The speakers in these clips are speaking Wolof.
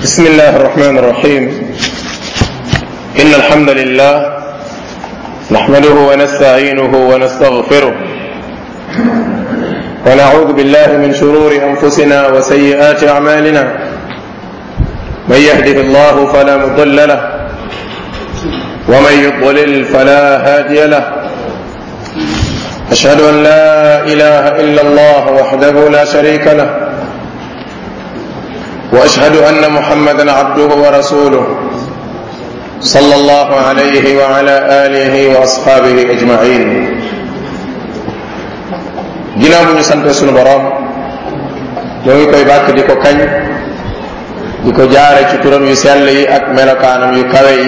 بسم الله الرحمن الرحيم إن الحمد لله نحمده ونستعينه ونستغفره ونعوذ بالله من شرور أنفسنا وسيئات أعمالنا من يهده الله فلا مضل له ومن يضلل فلا هادي له أشهد أن لا إله إلا الله وحده لا شريك له وأشهد أن محمدا عبده ورسوله صلى الله عليه وعلى آله وأصحابه أجمعين ginnaaw bu ñu sant sunu borom ñoo ngi koy bàkk di ko kañ di ko jaare ci turam yu sell yi ak melokaanam yu kawe yi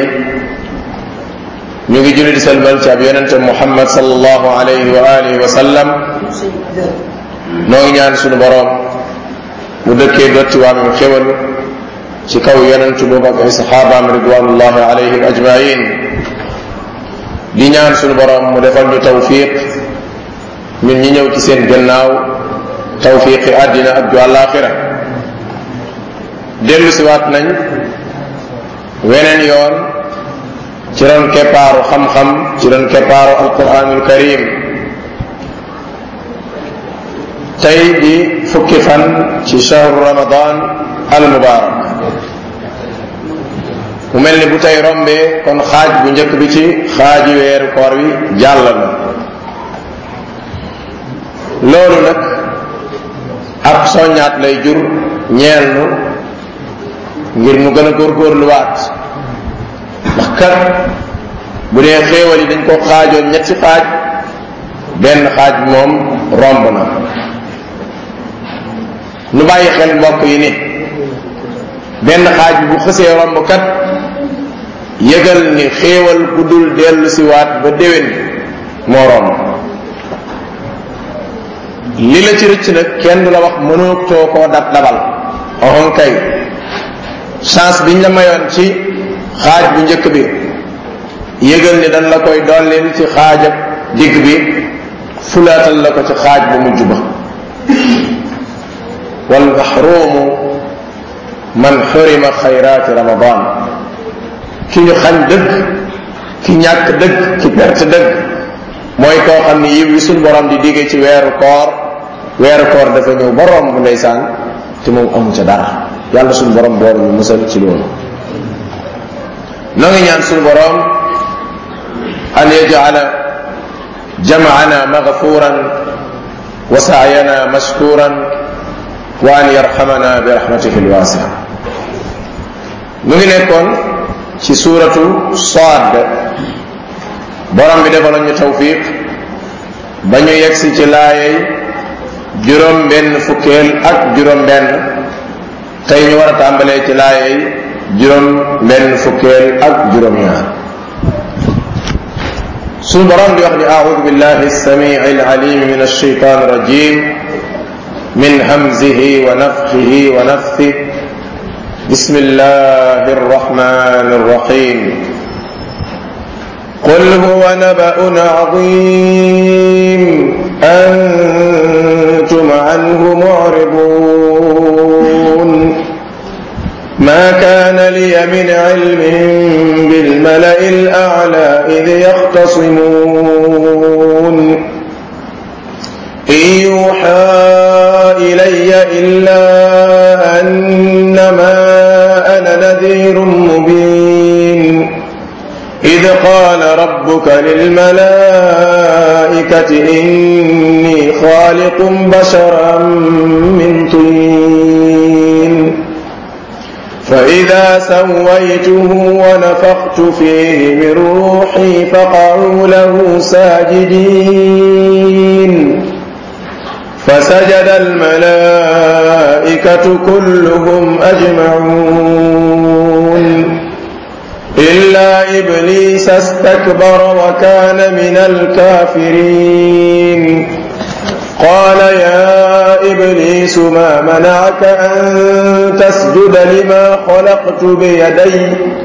ñu ngi julli di selmal ci ab yonente Muhammad sallallahu alayhi wa alihi wa sallam noo ngi ñaan sunu borom mu dëkkee dotti waamam xéwal ci kaw yonentu boobu ak ay saxaabaam ridwanullahi alayhim ajmain di ñaan sunu borom mu defal ñu tawfiq ñun ñi ñëw ci seen gannaaw tawfiqi àddina ak ju àllaaxira dellu si waat nañ weneen yoon ci ron keppaaru xam-xam ci ron keppaaru alquranul karim tey di fukki fan ci shahru ramadan al mubarak mu mel ni bu tey rombee kon xaaj bu njëkk bi ci xaaji weeru koor wi jàll na loolu nag ab soññaat lay jur ñeel nu ngir nu gën a góorgóorluwaat ndax kat bu dee xéewal yi dañ ko xaajoon ñetti xaaj benn xaaj bi moom romb na nu bàyyi xel mbokk yi ni benn xaaj bi bu xësee romb kat yëgal ni xéewal bu dul dellu si waat ba déwén moo romb li la ci rëcc nag kenn du la wax mënoo too koo dabal oxon kay chance biñ la mayoon ci xaaj bu njëkk bi yëgal ni dañ la koy dollil ci xaajab digg bi fulaatal la ko ci xaaj bu mujj ba wal mahrumu man xurima xayraati ramadan ki ñu xañ dëgg ki ñàkk dëgg ki perte dëgg mooy koo xam ni yiw yi suñ borom di digge ci weeru koor dafa ñëw ba romb ndeysaan te moom amu ca dara yàlla suñ borom boor ñu musal ci loolu noo ngi ñaan suñ borom an yaj'ala jam'ana maghfuran wa sa'yana mashkuran wa an yarhamana bi rahmatihi alwasi'a mu ngi nekkoon ci suuratu Saad borom bi defaloon ñu tawfiq ba ñu yegsi ci laayey juróom benn fukkeel ak juróom benn tey ñu war a tàmbalee ci laayey juróom benn fukkeel ak juróom ñaar suñu borom di wax ni a'udhu billahi as-sami'i al-alim min ash-shaytan ar-rajim min hamzihi wa nafthihi wa nafthihi bismillahi ar-rahmani ar-rahim قل هو نبأ عظيم أنتم عنه معرضون ما كان لي من علم بالملأ الأعلى إذ يختصمون إن يوحى إلي إلا أنما أنا نذير مبين إذ قال ربك للملائكة إني خالق بشرا من طين فإذا سويته ونفخت فيه من روحي فقعوا له ساجدين فسجد الملائكة كلهم أجمعون إلا إبليس استكبر وكان من الكافرين قال يا إبليس ما منعك أن تسجد لما خلقت بيدي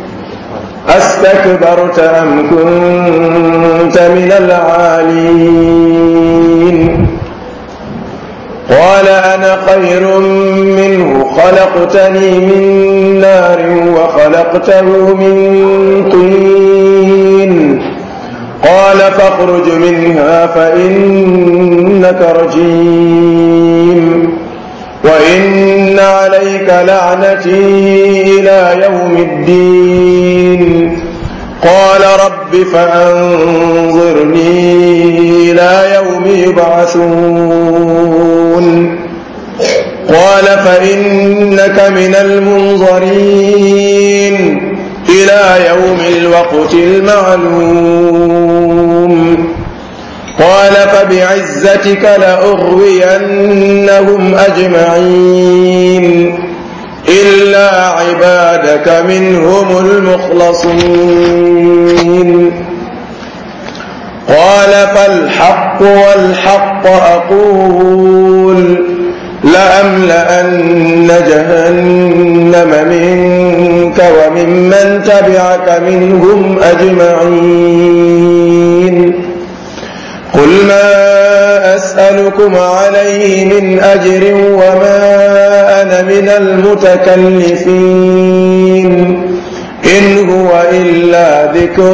أستكبرت أم كنت من العالين قال أنا خير منه خلقتني من نار وخلقته من طين قال فاخرج منها فإنك رجيم وإن عليك لعنتي إلى يوم الدين قال رب فأنظرني إلى يوم يبعثون قال فإنك من المنظرين إلى يوم الوقت المعلوم قال فبعزتك لأغوينهم أجمعين إلا عبادك منهم المخلصين قال فالحق والحق أقول لأملأن جهنم منك وممن تبعك منهم أجمعين قل ما أسألكم عليه من أجر وما أنا من المتكلفين إن هو إلا ذكر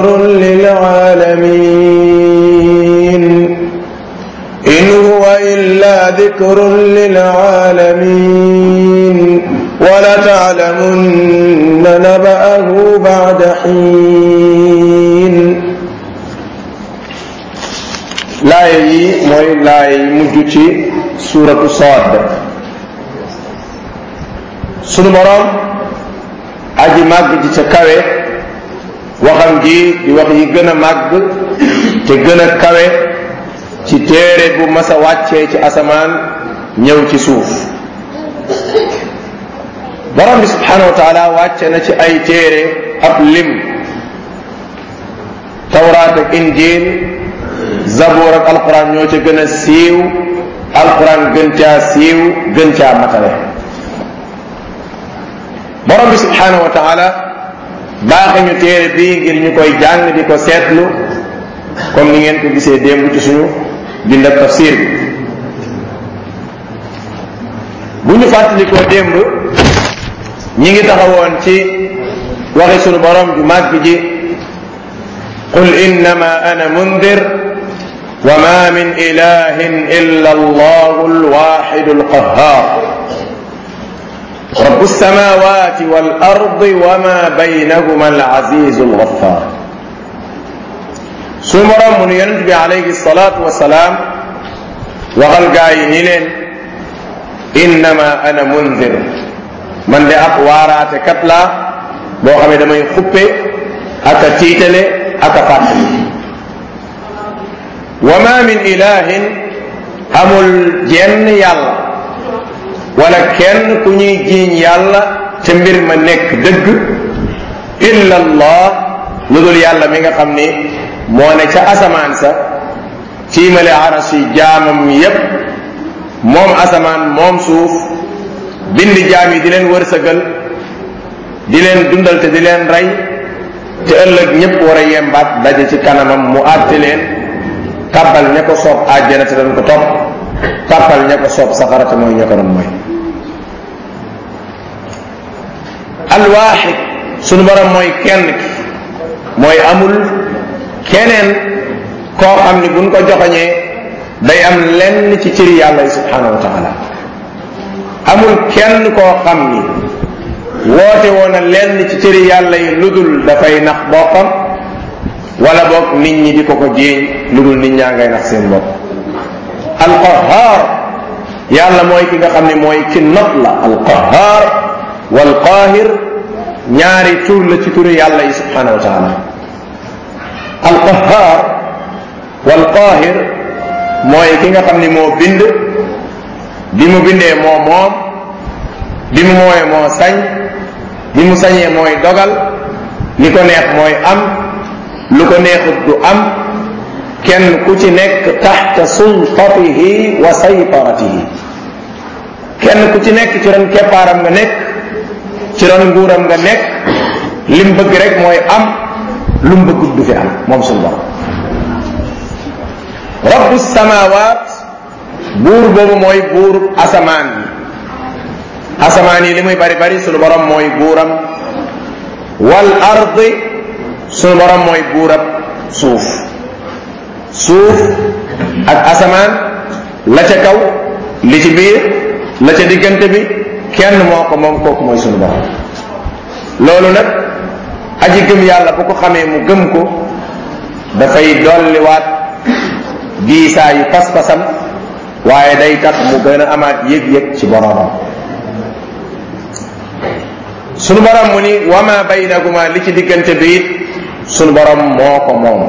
للعالمين إن هو إلا ذكر للعالمين ولتعلمن نبأه بعد حين laaya yi mooy laaya yi mujj ci suuratu Saad sunu boroom aji màgg ji ca kawe waxam ji di wax yi gën a màgg te gën a kawe ci téere bu mas a wàccee ci asamaan ñëw ci suuf borom bi subhanahu wa taala wàcce na ci ay téere ab lim tawraat ak injil zabuur ak alquran ñoo ca gën a siiw alquran gën caa siiw gën caa matale borom bi subhanahu wa taala baaxe ñu téere bii ngir ñu koy jàng di ko seetlu comme ni ngeen ko gisee démb ci suñu bind ak tafsir bi bu ñu fàttalikoo démb ñi ngi taxawoon ci waxi sunu borom ju màgg ji qul innama ana mundir wa ma min ilahin illa allahu alwaxidu alqahhar rabbu alsamawati wal ardi wa ma baynahuma alazizu alghaffar sunu borom mu nu yonent bi alayhi salatu wasalaam waxal gaa yi ni leen innama ana mundir man de ab waaraate kat laa boo xam ne damay xuppe ak a tiitale ak a fàttali wa ma min ilahin amul jenn yàlla wala kenn ku ñuy jiiñ yàlla te mbir ma nekk dëgg illa allah lu dul yàlla mi nga xam ni moo ne ca asamaan sa tiimale aras yi jaamam yépp moom asamaan moom suuf bind jaam yi di leen wërsëgal di leen dundal te di leen rey te ëllëg ñépp war a yembaat daje ci kanamam mu àtte leen tàbbal ña ko soob àjjana te dañ ko topp tàbbal ña ko soob safara te mooy ña ko doon mooy alwaaxid sunu borom mooy kenn ki mooy amul keneen koo xam ni buñ ko joxoñee day am lenn ci cëri yàlla yi subhanahu wa taala amul kenn koo xam ni woote woon na lenn ci cëri yàlla yi lu dul dafay nax boppam wala boog nit ñi di ko ko jéeñ lu dul nit ñaa ngay nax seen bopp alqahar yàlla mooy ki nga xam ne mooy ki not la alqahar walqahir ñaari tur la ci turi yàlla yi subhanahu wa taala alqahar walqahir mooy ki nga xam ni moo bind bi mu bindee moo moom bi mu mooyee moo sañ bi mu sañee mooy dogal li ko neex mooy am lu ko neexut du am kenn ku ci nekk taxta sultatihi wa saytaratihi kenn ku ci nekk ci ron keppaaram nga nekk ci ron nguuram nga nekk lim bëgg rek mooy am lu mu bëggut du fi am moom suñu borom rabbu samawat buur boobu mooy buur asamaan yi asamaan yi li muy bari bari sunu borom mooy buuram wal ardi sunu borom mooy buurab suuf suuf ak asamaan la ca kaw li ci biir la ca diggante bi kenn moo ko moom kooku mooy sunu borom loolu nag aji gëm yàlla bu ko xamee mu gëm ko dafay dolliwaat diisaayu pas-pasam waaye day tax mu gën a amaat yëg-yëg ci boromam sunu borom mu ni wa ma baynahuma li ci diggante bi it sunu borom moo ko moom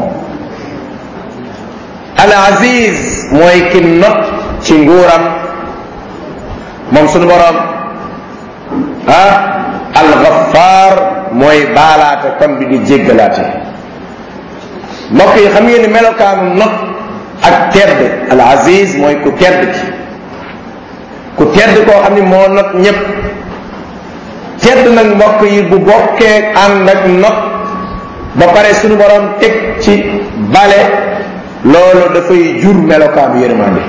al aziz mooy ki not ci nguuram moom sunu borom al ghaffar mooy baalaate kon bi di jéggalaate mbokk yi xam ngeen ni melokaanu not ak tedd al aziz mooy ku tedd ki ku tedd koo xam ni moo not ñépp tedd nag mbokk yi bu bokkee ànd ak not ba pare sunu borom teg ci bale loolu dafay jur melokaanu yërmande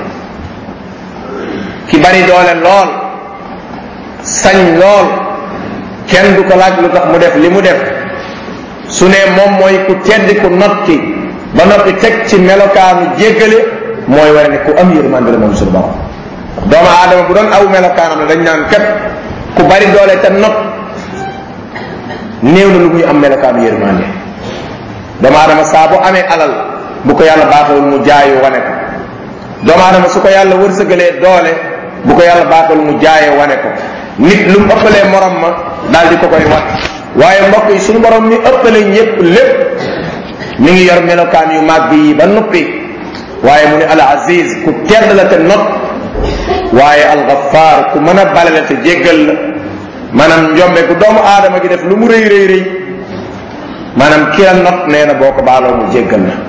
ki bari doole lool sañ lool kenn du ko laaj lu tax mu def li mu def su ne moom mooy ku tedd ku not ki ba noppi teg ci melokaanu jéggale mooy wara ne ku am yërmande la moom sunu borom doomu aadama bu doon aw melokaanam la dañ naan kat ku bari doole te not néew na lu muy am melokaanu yërmande doomu aadama saa bu amee alal bu ko yàlla baaxewul mu jaayu wane ko doomu aadama su ko yàlla wërsëgalee doole bu ko yàlla baaxewul mu jaayee wane ko nit lu mu ëppalee morom ma daal di ko koy wat waaye mbokk yi suñu borom mi ëppale ñépp lépp mi ngi yor melokaan yu màgg yi ba noppi waaye mu ne al aziz ku tedd la te not waaye al ghaffar ku mën a balale te jéggal la maanaam njombe ku doomu aadama gi def lu mu rëy rëy rëy maanaam ki la not nee na boo ko baaloo mu jéggal la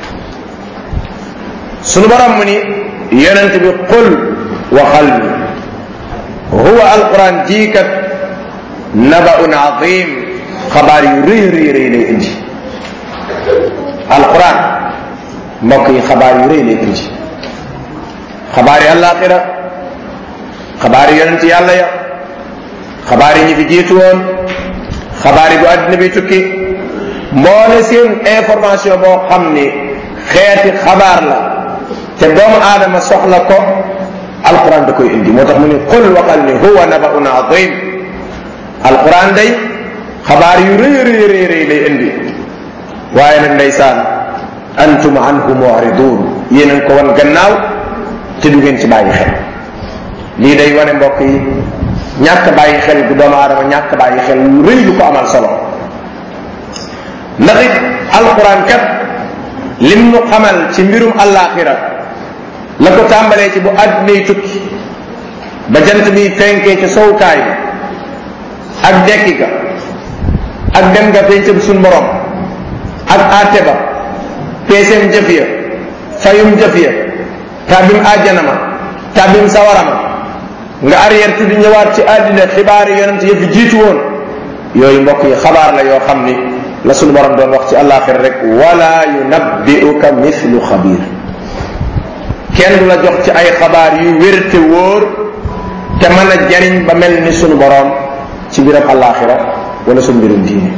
sunu borom mu ni yonent bi qul waxal ni huwa alquran jiikat nabaun azim xabaar yu rëy rëy rëy lay indi alquran mbokk yi xabaar yu rëy lay indi xabaar yi àllaaxira xabaar yi yonent yàlla ya xabaar yi ñi fi jiitu woon xabaar yi bu àddina bi tukki mboole seen information boo xam ni xeeti xabaar la te doomu aadama soxla ko alquran da koy indi moo tax mu ni qul waxal ni huwa nabaun azim alquran day xabaar yu rëy rëy rëy rëy lay indi waaye nag ndeysaan antum anhu mu'ridun yéen a ko wan gannaaw te du ngeen ci bàyyi xel lii day wane mbokk yi ñàkk bàyyi xel bu doomu aadama ñàkk bàyyi xel lu rëy lu ko amal solo ndax it alquran kat lim nu xamal ci mbirum àllaaxira la ko tàmbalee ci bu àddinay tukki ba jant bi fenkee ci sowukaay bi ak dekki ga ak dem nga pencam suñ borom ak àtte ba peesem jëf ya fayum jëf ya tabim àjjanama tabim sawarama nga arrière tuddi ñëwaat ci àddina xibaari yonent yëpp jiitu woon yooyu mbokk yi xabaar la yoo xam ni la suñu borom doon wax ci àllaaxira rek wala yunabbi'uka mithlu xabir kenn du la jox ci ay xabaar yu wér te wóor te mën a jariñ ba mel ni suñu borom ci mbiram àllaaxira wala suñu mbirum diine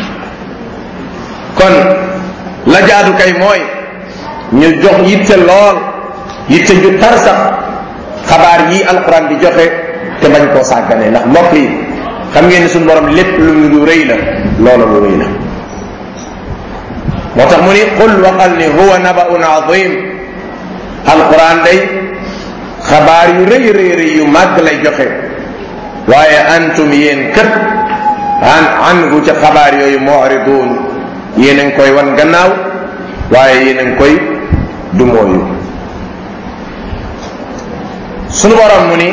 kon la jaadu kay mooy ñu jox yitte lool yitte ju tar sax xabaar yi alquran di joxe te bañ koo sàggane ndax mbokk yi xam ngeen ni suñu borom lépp lu rëy la loola lu rëy la moo tax mu ni qul waxal ni huwa nabaun azim alquran day xabaar yu rëy rëy rëy yu màgg lay joxe waaye antum yéen kët anhu ca xabaar yooyu mu'ridun yéen a ngi koy wan gannaaw waaye yéen a ngi koy dumooyu sunu borom mu ni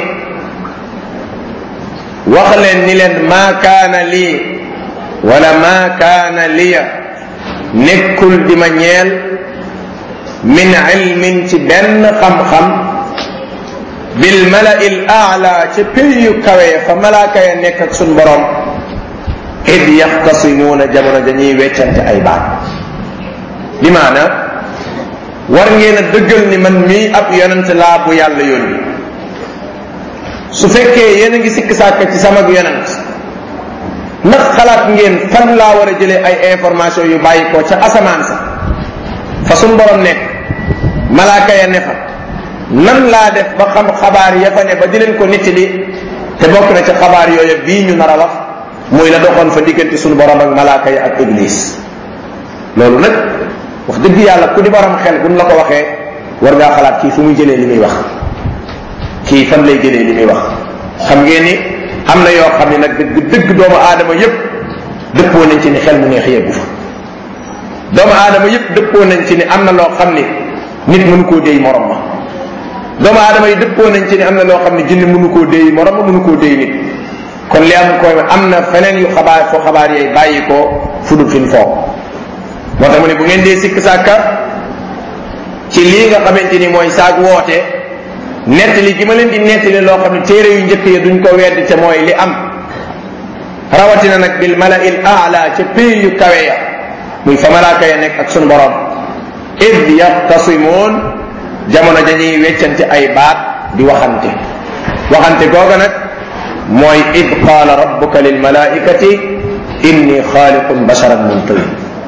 wax leen ni leen maa kaana lii wala maa kaana liya nekkul di ma ñeel min ilmin ci benn xam-xam bil mala'il a'la ca pays yu kawe fa malaaka ya nekk ak sunu borom id yaxtasimuuna jamono dañuy weccante ay baat bi maana war ngeen a dëggal ni man mii ab yonent laa bu yàlla yónni su fekkee yéen a ngi sikk sàkk ci sama yonent ndax xalaat ngeen fan laa war a jëlee ay information yu bàyyi ko ca asamaan sa fa suñ borom nekk malaaka ya ne fa nan laa def ba xam xabaar ya fa ne ba di leen ko nettali te bokk na ca xabaar yooyu bii ñu nar a wax muy la doxoon fa diggante suñu borom ak malaaka ya ak iblis loolu nag wax dëgg yàlla ku di borom xel buñ la ko waxee war ngaa xalaat kii fu muy jëlee li muy wax kii fan lay jëlee li muy wax xam ngeen ni am na yoo xam ne nag dëgg doomu aadama yépp dëppoo nañ ci ni xel mu neex yeggu fa doomu aadama yépp dëppoo nañ ci ni am na loo xam ni nit mënu koo déy morom ma doomu aadama yi dëppoo nañ ci ni am na loo xam ne jinne mënu koo déy morom ma mënu koo déy nit kon li am koy am na feneen yu xabaar foo xabaar yay bàyyi ko fudul fin foog moo tax mu ne bu ngeen dee sikk sàkka ci lii nga xamante ni mooy saag woote nettali gi ma leen di nettali loo xam ne téere yu njëkk ya duñ ko weddi te mooy li am rawatina nag bil mala'il a'la ca pays yu kawe ya muy fa malaaka ya nekk ak sunu borom id yaxtasimoon jamono dañuy weccante ay baat di waxante googa nag mooy id qaala rabbuka lil malaikati inni xaaliqun basharan min tin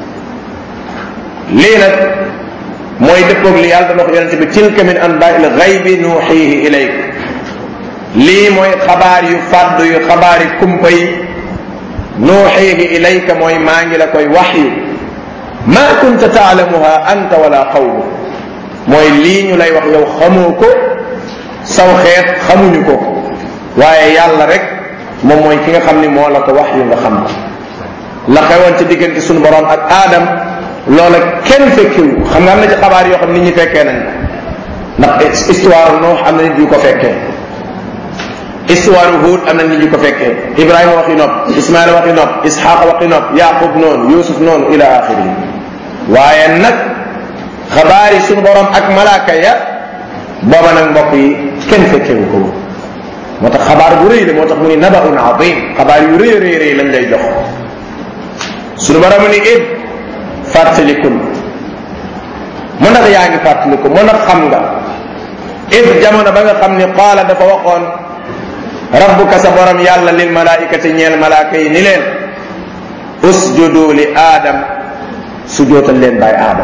lii nag mooy dëppoog li yàlla dana wax yonente bi tilka min anba'il ghaybi nuuxiihi ilayk lii mooy xabaar yu fàddu yu xabaari kumpa yi nuuxiihi ilayka mooy maa ngi la koy waxyu ma kunta taalamuha anta wala qawmu mooy lii ñu lay wax yow xamoo ko saw xeet xamuñu ko waaye yàlla rek moom mooy ki nga xam ni moo la ko wax yu nga xam ko la xewoon ci diggante suñu borom ak aadam loola kenn fekkewu xam nga am na ci xabaar yoo xam nit ñi fekkee nañ ko ndax histoire Nuux am na nit yu ko fekkee histoire Huud am na nit yu ko fekkee Ibrahima waxi nopp Ismaïla waxi nopp Isxaaqa waxi nopp Yaqub noonu Yuusuf noonu ila axiri waaye nag xabaar yi suñu borom ak malaaka ya booba nag mbokk yi kenn fekkewu ko moo tax xabaar bu rëy la moo tax mu ni nabaun azim xabaar yu rëy rëy rëy lañ lay jox suñu borom ni id fàttalikul mu ndax yaa ngi fàttaliku mu ndax xam nga id jamono ba nga xam ni qaala dafa waxoon rabbuka sa borom yàlla lil malaikati ñeel malaaka yi ni leen usjudu li aadam sujootal leen baay aadam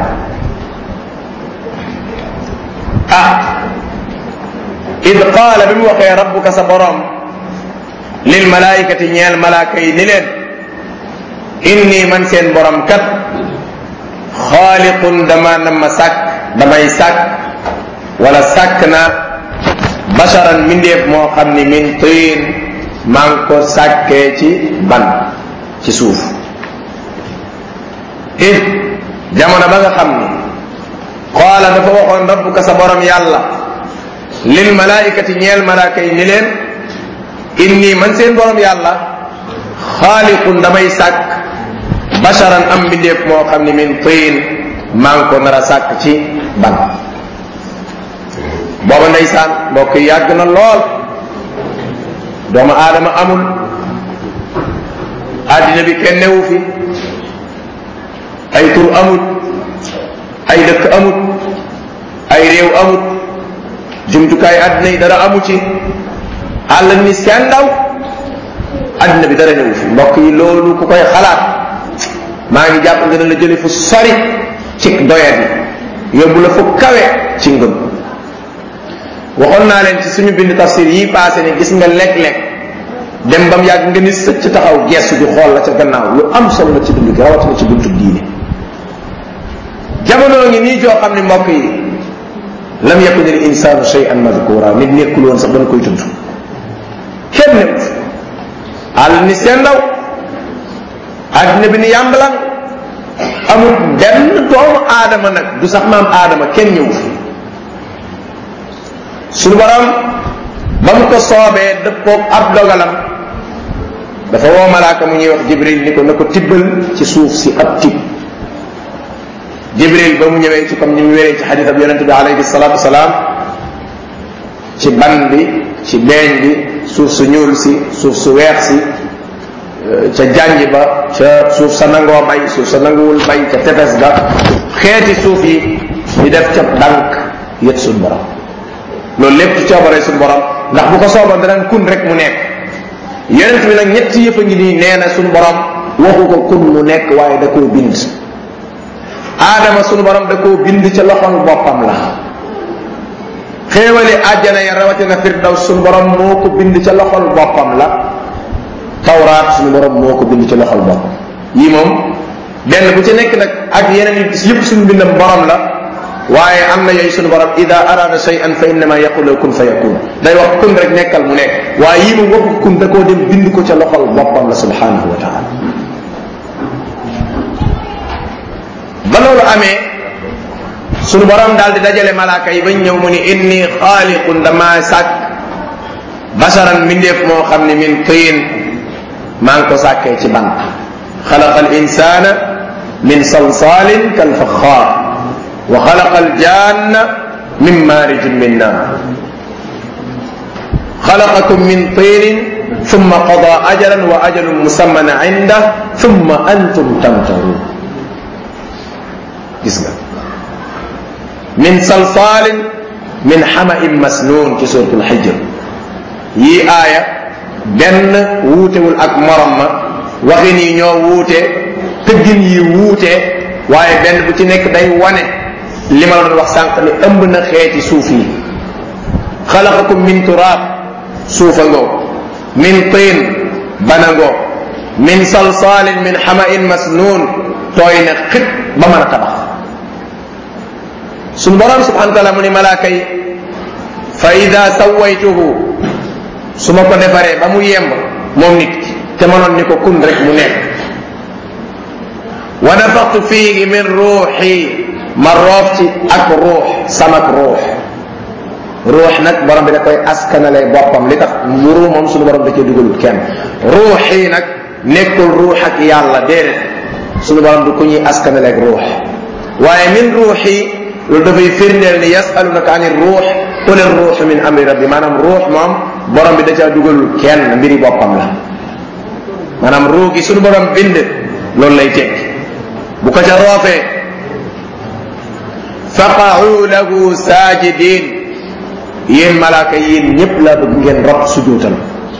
id qaala bi mu waxee rabbuka sa borom lil malaikati ñeel malaaka yi ni leen inni man seen borom kat xaaliqun dama na ma sàkk damay sàkk wala sàkk na basharan mindeef moo xam ni min tiin maa ngi ko sàkkee ci ban ci suuf id jamono ba nga xam ni qaala dafa waxoon rabbuka sa borom yàlla lil malaikati ñeel malaaka yi ni leen inni man seen borom yàlla xaaliqun damay sàkk basharan am mbindeef moo xam ne min tiin maa ngi ko nar a sàkk ci ban booba ndeysaan mbokk yi yàgg na lool doomu aadama amul àddina bi kenn newu fi ay tur amut ay dëkk amut ay réew amut jumtukaay àddina yi dara amu ci àll ni seen ndaw àddina bi dara newu fi mbokk yi loolu ku koy xalaat maa ngi jàpp nga ne la jële fu sori ci doyat yi yóbbu la fu kawe ci ngëm waxoon naa leen ci suñu bind tafsir yi passé ne gis nga lekk-lekk dem bam yàgg nga ni sëcc taxaw gestu di xool la ca gannaaw lu am solo la ci dund gi rawatina ci buntu diine jamono ngi nii joo xam ne mbokk yi lam yakun al insanu shay'an madhkura nit nekkul woon sax dana koy tudd kenn newut àll ni seen ndaw àddina bi ni yàmbalan amul benn doomu aadama nag du sax maam aadama kenn ñëw fi suñu borom ba mu ko soobee dëppoog ab dogalam dafa woo malaaka mu ñuy wax jibril ni ko na ko tibbal ci suuf si ab tib jibril ba mu ñëwee ci comme ni mu wéree ci xadis ab yonente bi alayhi salatu wasalaam ci ban bi ci beeñ bi suuf su ñuul si suuf su weex si ca janj ba ca suuf sa nangoo bay suuf sa nanguwul bay ca tefes ga xeeti suuf yi di def ca dànk yët suñu borom loolu lépp ci coobare suñu borom ndax bu ko sooboon danañ kun rek mu nekk yonent bi nag ñetti yëpp a ngi nii nee na suñu borom waxu ko kun mu nekk waaye da koo bind aadama suñu borom da koo bind ca loxol boppam la xéewali àjjana ya rawatina firdaws suñu borom moo ko bind ca loxol boppam la tawraat suñu borom moo ko bind ca loxol boppam yii moom benn bu ci nekk nag ak yeneen yëpp suñu bindam borom la waaye am na yooyu suñu borom ida arada shay'an fa innama yaqulu kun fa yakun day wax kun rek nekkal mu nekk waaye yii moom waxu kun da koo dem bind ko ca loxol boppam la subhanahu wa taala ba loolu amee sunu borom daal di dajale malaaka yi bañ ñëw mu ni inni xaaliqun dama sàkk basaran mbindeef moo xam ne min tiin maa ngi ko sàkkee ci ban xalaqa al insana min salsalin kal faxaar wa xalaqa al janna min maarijin min naar xalaqakum min tinin thumma qada ajalan wa ajalun musamman indah thumma antum tamtarun gis nga min salsalin min xama'in masnun ci suratul hijr yii aaya benn wuutewul ak morom ma waxin yi ñoo wuute tëggin yi wuute waaye benn bu ci nekk day wane li ma la doon wax sànq ni ëmb na xeeti suuf yi xalaqakum min turaab suufa ngoo min tiin bana ngoo min salsalin min xama'in masnun tooy na xit ba mën a tabax suñu borom subhanahu wa taala mu ni malaaka yi fa ida sawaytuhu su ma ko defaree ba mu yemb moom nit ki te mënoon ni ko kun rek mu nekk wa nafaxtu fiihi min ruuxi ma roof ci ak ruux samak ruux ruux nag borom bi da koy askanale boppam li tax mburu moom suñu borom da cee dugalut kenn ruuxi nag nekkul ruux ak yàlla déedéet suñu borom du ku ñuy askanale ak ruux waaye min ruuxi loolu dafay firndeel ni yasalunaka ani ruux qul ruuxu min amri rabbi maanaam ruux moom borom bi da caa dugalul kenn mbiri boppam la maanaam ruux gi suñu borom bind loolu lay tekki bu ko ca roofee faqa'u lahu sajidin yéen malaaka yéen ñëpp laa bëgg ngeen rot sujootal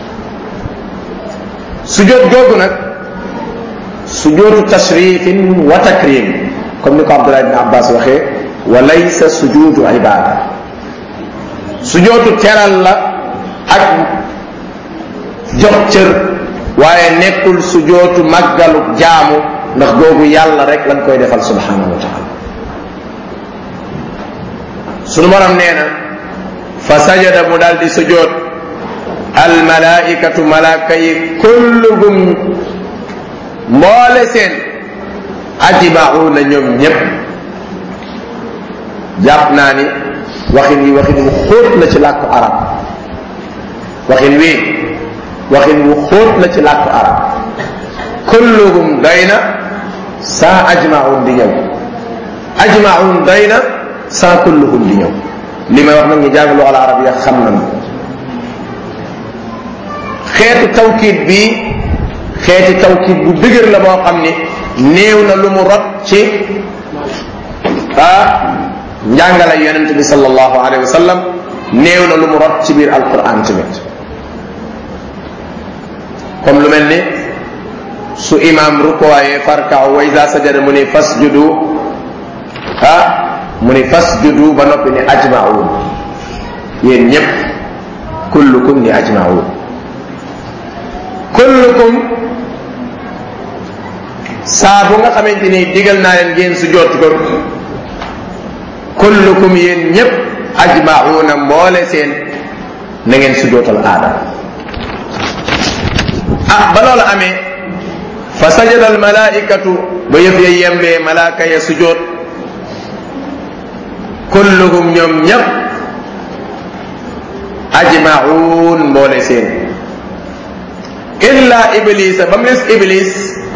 sujoot googu nag sujootu tashrifin wa takrim comme ni ko Abdullah ibn Abbas waxee wa laysa sujuudu ibada sujootu teral la ak jox cër waaye nekkul sujootu màggalu jaamu ndax googu yàlla rek lañ koy defal subhanahu wa taala sunu borom nee na fa sajada mu daal di sujoot al malaikatu malaaka yi kulluhum mboole seen ajmauna ñoom ñépp jàpp naa ni waxin wi waxin wu xóot la ci làkku arab waxin wi waxin wu xóot la ci làkku arab kulluhum doy na saa ajmaun di ñëw ajmaun doy na saa kulluhum di ñëw li may wax nag ñu jàng lu al arabiya xam nañu xeetu tawkiid bi xeeti tawkiid bu dëgër la boo xam ni néew na lu mu rot ci njàngale yonente bi sallallahu alayhi wa sallam néew na lu mu rot ci biir alquran tamit comme lu mel ni su imam rukkooyee farkaaw wa iza sajada mu ni fasjudu mu ni fasjudu ba noppi ni ajmaun yéen ñëpp kullukum ni ajmaun kullukum saa bu nga xamante ni digal naa leen ngeen su jot ko kullukum yéen ñëpp ajmauna mboole seen na ngeen su jootal aadama ba loolu amee fa sajada al malaikatu ba yëf ya yembee malaaka ya sujoot kulluhum ñoom ñëpp ajmaun mboole seen illa iblisa ba mu des iblis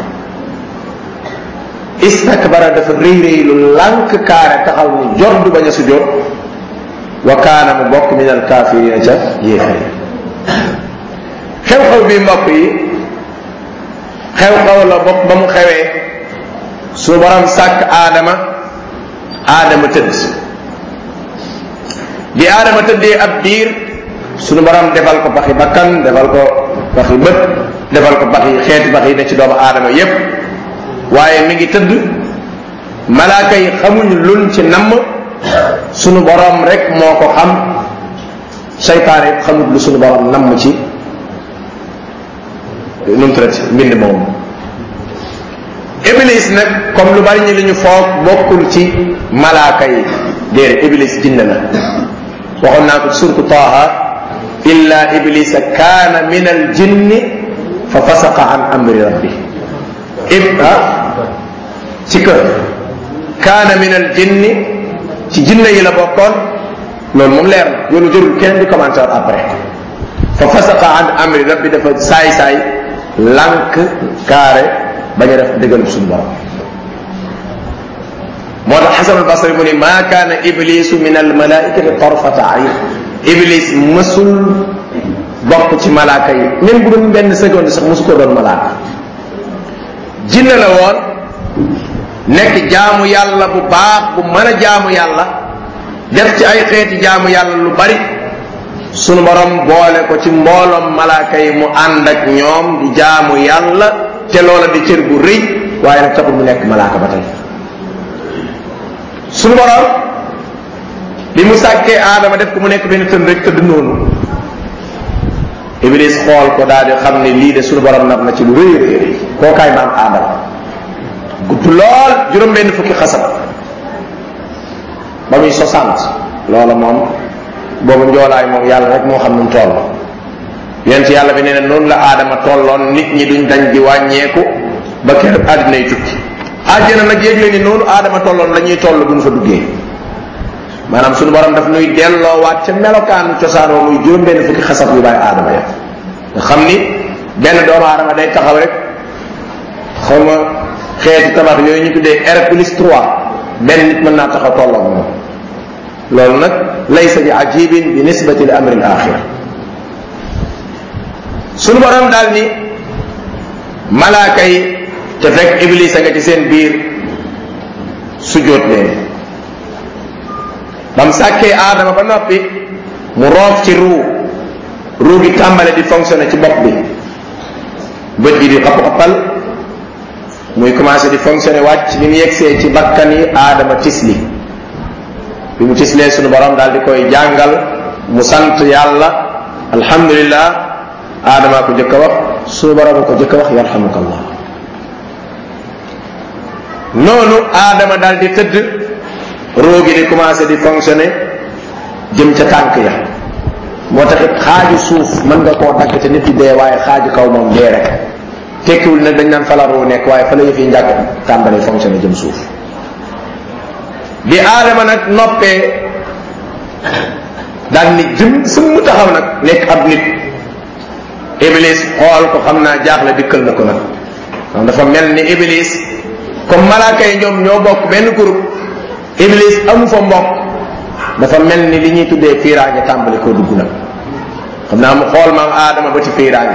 istakbara dafa rëy rëy lu lànk kaare taxaw ni jot du bañ a sujoot wa kaana mu bokk min al kafirina ca yéefari xew-xew bi mbokk yi xew-xew la bopp ba mu xewee su borom sàkk aadama tëdd bi aadama tëddee ab diir sunu borom defal ko paxi bakkan defal ko paxi bët defal ko paxi xeeti pax yi ne ci doomu aadama yépp waaye mi ngi tëdd malaaka yi xamuñu luñ ci namm sunu borom rek moo ko xam seytaane it xamut lu sunu borom namm ci nu mu traité mbind moomu iblis nag comme lu bari ñi li ñu foog bokkul ci malaaka yi déedéet iblis jinne la waxoon naa ko surtu Taaha illa iblisa kaana min al jinni fa fasaqa an amri rabbi ci kër kaana min al jinni ci jinne yi la bokkoon loolu moom leer na yoonu jërul kenn di commentaire après fa fasaqa an amri rabbi dafa saay-saay lànk kaare bañ a def dëggalub suñu borom moo tax Xasan al Basri mu ni maa kaana iblisu min al malaikati tarfata ayn iblis mësul bokk ci malaaka yi même bu doon benn seconde sax mësu ko doon malaaka jinne la woon nekk jaamu yàlla bu baax bu mën a jaamu yàlla def ci ay xeeti jaamu yàlla lu bari sunu borom boole ko ci mbooloom malaaka yi mu ànd ak ñoom di jaamu yàlla te loola di cër bu rëy waaye nag taxul mu nekk malaaka ba tey sunu borom bi mu sàkkee aadama def ko mu nekk benn tën rek tëdd noonu iblis xool ko daal di xam ne lii de sunu borom nag na ci lu rëy rëy kookaay maam aadama gudd lool juróom benn fukki xasab ba muy 60 loola moom boobu njoolaay moom yàlla rek moo xam nu mu toll yéen ci yàlla bi nee na noonu la aadama tolloon nit ñi duñ dañ di wàññeeku ba kër àddina yi tukki àjjana nag yëgle ni noonu aadama tolloon la ñuy toll buñ fa duggee maanaam suñu borom daf nuy delloowaat ca melokaanu cosaanoo muy juróom benn fukki xasab yu bàyyi aadama ya nga xam ni benn doomu aadama day taxaw rek xaw ma xeeti tabax yooyu ñu tuddee R+3 benn nit mën naa taxaw tolloog moom loolu nag laysa bi ajibin bi nisbati li amri al axira sunu borom daal ni malaaka yi te fekk iblis a nga ci seen biir sujjóot leen ba mu sàkkee aadama ba noppi mu roof ci ruu gi tàmbale di fonctionner ci bopp bi bët gi di xapp-xappal muy commencé di fonctionner wàcc bi mu yegsee ci bakkan yi aadama tisli bi mu tislee sunu borom daal di koy jàngal mu sant yàlla alhamdulillah aadama ko jëkk a wax sunu borom ko jëkk a wax yarhamukallah noonu aadama daal di tëdd roogi di commencé di fonctionner jëm ca tànk ya moo taxit xaaju suuf mën nga koo dagg te nit di dee waaye xaaju kaw moom dee rek tekkiwul nag dañ naan fa la roo nekk waaye fa la yëf yi njàkk tàmbalee fonctionner jëm suuf bi aadama nag noppee daal ni jëm sëmm taxaw nag nekk ab nit iblis xool ko xam naa jaaxle dikkal na ko nag donc dafa mel ni iblis comme malaaka yi ñoom ñoo bokk benn groupe iblis amu fa mbokk dafa mel ni li ñuy tuddee fiiraange tàmbali koo dugg nag xam naa mu xool maam aadama ba ci fiiraange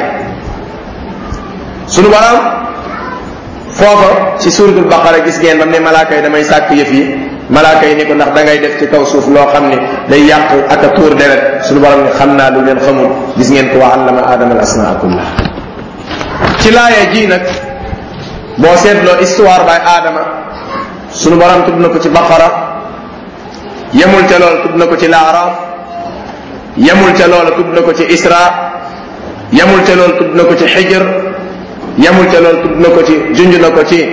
sunu borom foofa ci suuratul baqara gis ngeen bam ne malaaka yi damay sàkk yëf yi malaaka yi ni ko ndax da ngay def ci kaw suuf loo xam ni day yàq ak a tuur deret sunu borom ni xam naa lu leen xamul gis ngeen ko wa allama aadama al asmaa kullaha ci laaya ji nag boo seetloo histoire bay aadama sunu borom tudd na ko ci baqara yemul ca loola tudd na ko ci laaraaf yemul ca loola tudd na ko ci isra yemul ca loola tudd na ko ci xijr yemul ca loola tudd na ko ci junj na ko ci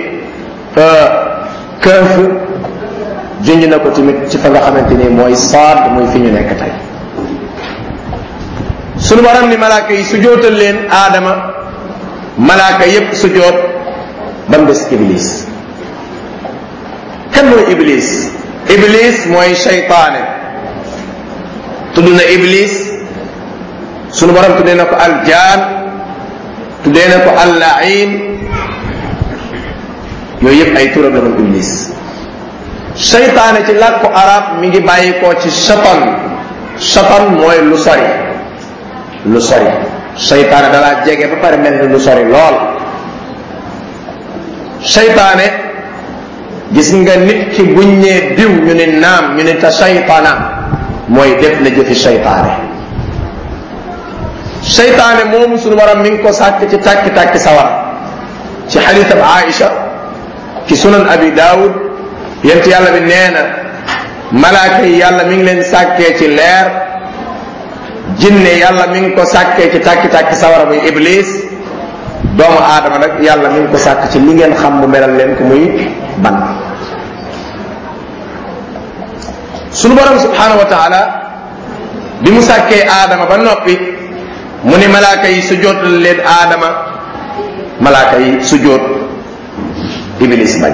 këf junj na ko tamit ci fa nga xamante ni mooy saad muy fi ñu nekk tey sunu borom ni malaaka yi sujootal leen aadama malaaka yépp sujoot ba mu des iblis kan mooy iblis iblis mooy shaytaane tudd na iblis sunu borom tuddee na ko aljaan tuddee na ko allain yooyu yëpp ay turam la moom iblis shaytaane ci làkku arab mi ngi bàyyi koo ci shatan shatan mooy lu sori lu sori shaytaane dalaa jege ba pare mel ni lu sori lool shaytaane gis nga nit ki buñ nee diw ñu ne naam ñu ne ta shaytana mooy def na jëfi seytaane moomu sunu borom mi ngi ko sàkk ci tàkki-tàkki sawar ci xadiis ab Aïcha ci sunan abi daawud yent yàlla bi nee na malaaka yi yàlla mi ngi leen sàkkee ci leer jinne yàlla mi ngi ko sàkkee ci tàkki-tàkki sawara muy iblis doomu aadama nag yàlla mi ngi ko sàkk ci li ngeen xam mu melal leen ko muy ban sunu borom subhanahu wa taala bi mu sàkkee aadama ba noppi mu ni malaaka yi sujjóotal leen aadama malaaka yi sujjóot iblis bañ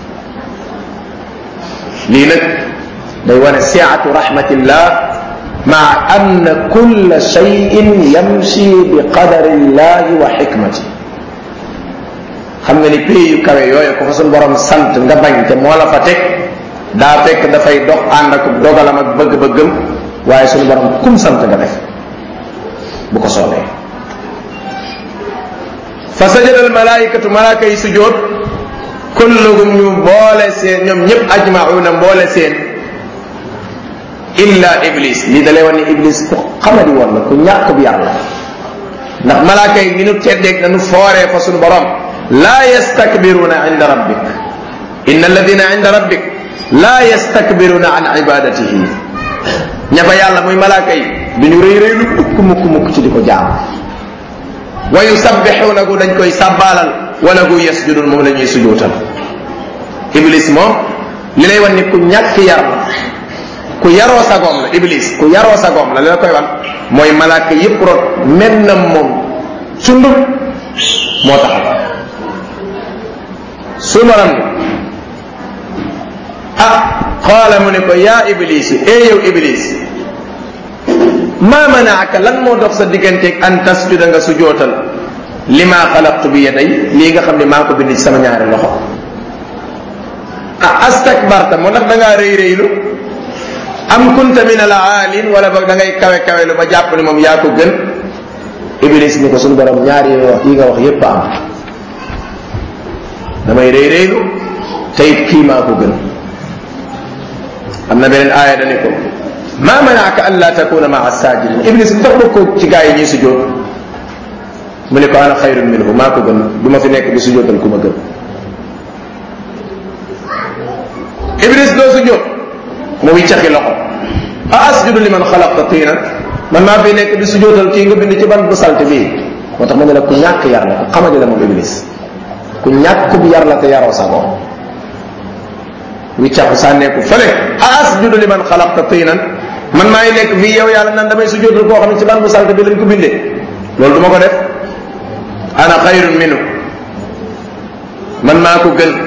lii nag day wane siatu rahmatillah maa anna kulla shayin yamshi bi qadari llahi wa xikmati xam nga ni pays yu kawe yooyu ko fa suñu borom sant nga bañ te moo la fa teg daa fekk dafay dox ànd ak dogalam ak bëgg-bëggam waaye suñu borom kum sant nga def bu ko soobee fa sajada al malaikatu malaaka yi sujjóot kulluhum ñu boole seen ñoom ñëpp ajmauna mboole seen illa iblis lii da lay wan ni iblis ku xamadi woon la ku ñàkk bi yàlla ndax malaaka yi ni nu teddeeg nanu fooree fa suñu borom laa yastakbiruna inda rabbik inna alladina inda rabbik laa yastakbiruna an ibadatihi ña fa yàlla muy malaaka yi du ñu rëy rëy lu mukk ci di ko jaam wa yusabbixuunahu dañ koy sàbbaalal wa lahu yasjudun moom la ñuy sujootal iblis moom li lay wan ni ku ñàkk yar la ku yaroo sagoom la iblis ku yaroo sagoom la li la koy wan mooy malaaka yëpp rot mennam moom sundum moo taxaw su maram qaala mu ne ko yaa iblis yow iblis maa manaaka lan moo dox sa digganteeg an tasjuda nga sujootal lima xalaqtu bi yaday lii nga xam ne maa ko bind ci sama ñaari loxo astakbarta moo ndax da ngaa rëy rëylu am kunta min al aalin wala boog da ngay kawe kawe lu ba jàpp ne moom yaa ko gën iblis ni ko suñu borom ñaari yi nga wax yépp am damay rëy rëylu tey kii maa ko gën am na beneen aaya dani ko ma manaaka an la takuna maa saajidin iblis lu tax bokkoo ci gaa yi ñuy sujjóot mu ne ko ana xayrun minhu maa ko gën du ma fi nekk di sujjóotal ku ma gën iblis doo sujjóot mu wiccaxi loxo a asjudu liman xalaqta tiina man maa fi nekk di sujjóotal kii nga bind ci ban bu salte bii moo tax ma ne la ku ñàkk yar la ku xamadi la moom iblis ku ñàkk bi yar la te yaroo sa bopp wiccaxu sànneeku fële a asjudu liman xalaqta tiinan man maa ngi nekk fii yow yàlla nan damay sujjóotal koo xam ne ci ban bu salte bi lañ ko bindee loolu du ma ko def ana xayrun minhu man maa ko gën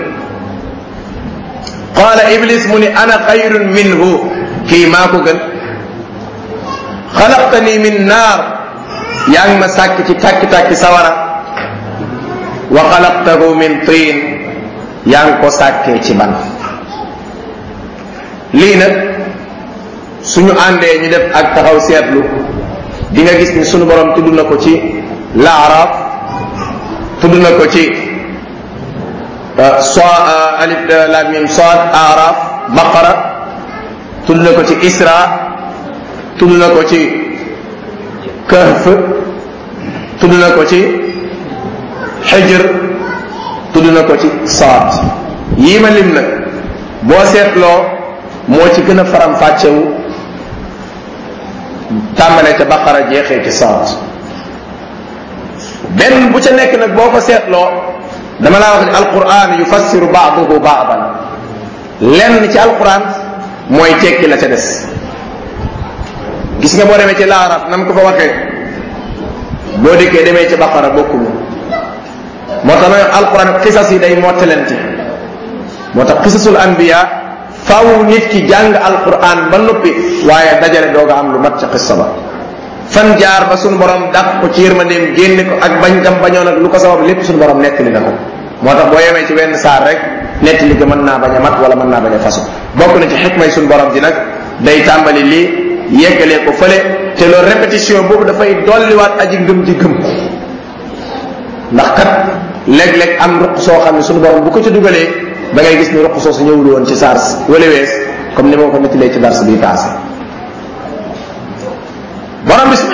qaala iblis mu ni ana xayrun minhu kii maa ko gën xalaqtani min naar yaa ngi ma sàkk ci tàkki-tàkki sawara wa xalaqtahu min tiin yaa ngi ko sàkkee ci ban lii nag suñu àndee ñu def ak taxaw seetlu di nga gis ni suñu borom tudd na ko ci laaraaf tudd na ko ci alif lam mim sad araf baqara tudd na ko ci isra tudd na ko ci kahf tudd na ko ci xijr tudd na ko ci saad yii ma lim nag boo seetloo moo ci gën a faram fàccewu tàmbalee ca baqara jeexee ci saad benn bu ca nekk nag boo ko seetloo dama laa wax ni alquran yufassiru ba'duhu ba'dan lenn ci alquran mooy tekki la ca des gis nga boo demee ci laaraf nam ko fa waxee boo dikkee demee ci baqara bokkuñu moo tax nag alquran xisas yi day mottalante moo tax xisasul anbiya faaw nit ki jàng alquran ba noppi waaye dajale dooga am lu mat ca xissa ba fan jaar ba suñu borom dàq ko ci yërmandeem génne ko ak bañ kam bañoon ak lu ko sabab lépp suñu borom nettali na ko moo tax boo yemee ci wenn saar rek nettali ko mën naa bañ a mat wala mën naa bañ a fasu bokk na ci xikmay suñu borom ji nag day tàmbali lii yeggalee ko fële te loolu répétition boobu dafay dolliwaat aji ngëm ji gëm ndax kat léeg-léeg am ruq soo xam ne suñu borom bu ko ci dugalee da ngay gis ni ruq soo su ñëwul woon ci saar wala wees comme ni ma ko nettalee ci dars bi passé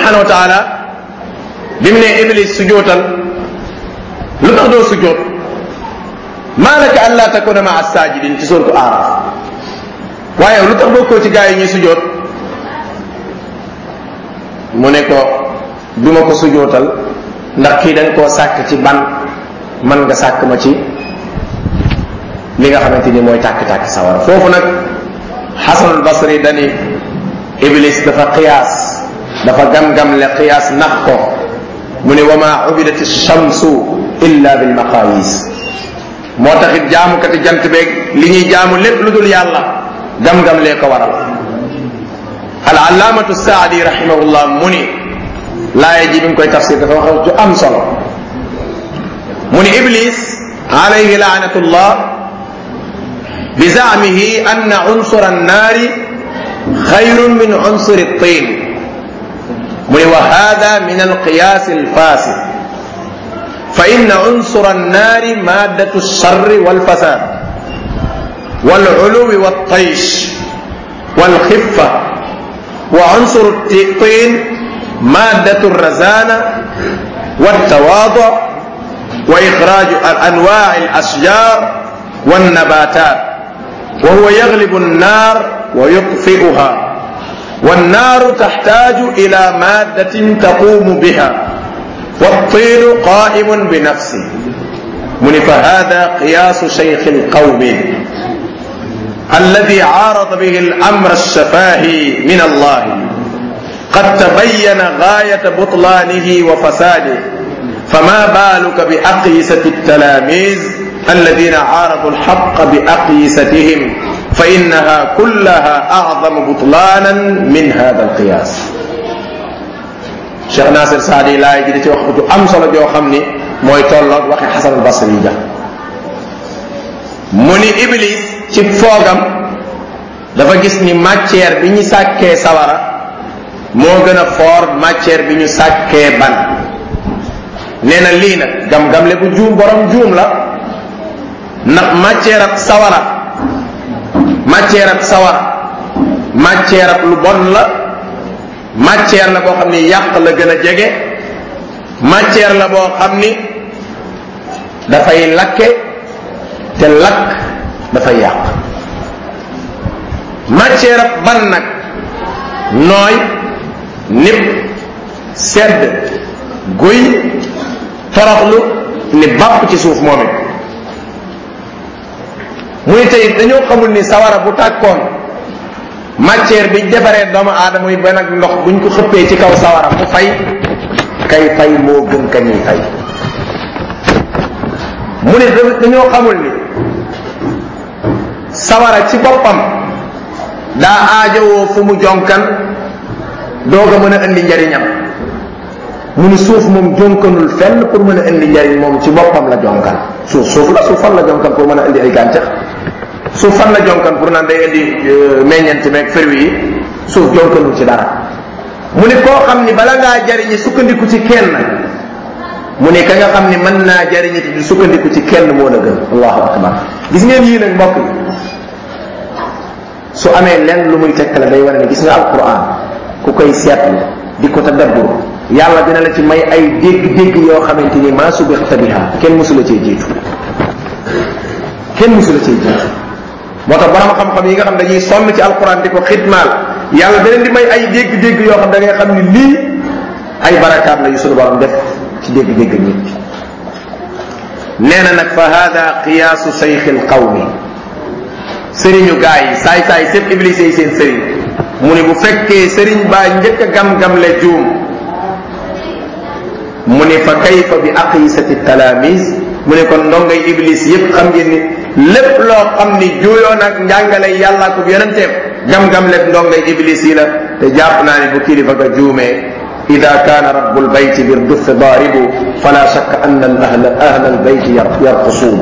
subhanahu wa taala bi mu ne iblis sujootal lu tax doo sujoot maa laka an laa takuna maa saajidin ci sourate Araf waaye lu tax bokkoo ci gaa yi ñuy sujoot mu ne ko duma ko sujootal ndax kii dañ koo sàkk ci ban man nga sàkk ma ci li nga xamante ni mooy tàkk-tàkk sawara foofu nag Hasanul Basri dani iblis dafa qiyaas dafa gam-gam le qiyaas nax ko mu ne wa ma ubidat shamsu illa bil maqayis moo taxit jaamukati jant beeg li ñuy jaamu lépp lu dul yàlla gam-gam lee ko waral al allaamatu saadi rahimahullah mu ni laaya ji bi nga koy tafsir dafa wax ju am solo mu ni iblis alayhi laanatullah bi zaamihi anna unsur annaari xayrun min unsur at-tin mu ni wa hada min alqiyaas alfasid fa inna unsur annaari maddatu alsharri walfasad waluluwi waltaysh walxifa wa unsur at-tin maddatu alrazana waltawaadu wa ixraaju anwaa alasjar والنباتات وهو يغلب النار ويطفئها والنار تحتاج إلى مادة تقوم بها والطين قائم بنفسه فهذا قياس شيخ القوم الذي عارض به الأمر الشفاهي من الله قد تبين غاية بطلانه وفساده فما بالك بأقيسة التلاميذ الذين عارضوا الحق بأقيستهم فإنها كلها أعظم بطلانا من هذا القياس. Cheikh Nasir Saadi laay ji di ci wax ju am solo joo xam ni mooy tolloog waxi Hasan al-Basri ja mu ni Iblis ci foogam dafa gis ni matière bi ñu sàkkee sawara moo gën a fort matière bi ñu sàkkee ban nee na lii nag gam-gamle bu juum borom juum la ndax matière ab sawara matière ab lu bon la matière la boo xam ni yàq la gën a jege matière la boo xam ni dafay lakke te lakk dafay yàq matière ab ban nag nooy nip sedd guy toroxlu ni bàpp ci suuf moom it muy tey dañoo xamul ni sawara bu tàkkoon matière bi defaree doomu aadama yi ba nag ndox buñ ko xëppee ci kaw sawara mu fay kay fay moo gën ka ñuy fay mu ne dañoo xamul ni sawara ci boppam daa aajowoo fu mu jonkan doog a mën a indi njariñam mu ni suuf moom jonkanul fenn pour mën a indi njariñ moom ci boppam la jonkan suuf fan la jonkan pour mën a indi ay gàncax suuf fan la jonkan pour naan day indi meññeent meeg fruits yi suuf jonkanul ci dara mu ni koo xam ni bala ngaa jariñi sukkandiku ci kenn mu ni ka nga xam ni mën naa jariñi di sukkandiku ci kenn moo la gën allahu akbar gis ngeen yii nag mbokk yi su amee lenn lu muy tekk la day war ne gis nga alquran ku koy seetlu di ko tadabbur yàlla dina la ci may ay dégg-dégg yoo xamante ni maa subixta biha kenn mësula cee jiitu moo tax borom xam-xam yi nga xam dañuy sonn ci alquran di ko xidmaal yàlla da leen di may ay dégg-dégg yoo xam da ngay xam ni lii ay barakaat la yu sunu borom def ci dégg-dégg nit ki nee na nag fa hada qiyaasu cheikh al qawmi sëriñu gaa yi saay-saay sépp iblis yi seen sëriñ mu ne bu fekkee sëriñ baa njëkk a gam-gam le juum mu ne fa kayfa bi aqisati talamis mu ne kon ndongay iblis yépp xam ngeen ni lépp loo xam ni juuyoo nag njàngale yàlla ko yonenteem gam-gam lépp ndongay iblis yi la te jàpp naa ni bu kilifa ga juumee ida kaana rabbul bayti bir duff daaribu fala shakka anna ahla albayti yarqusuun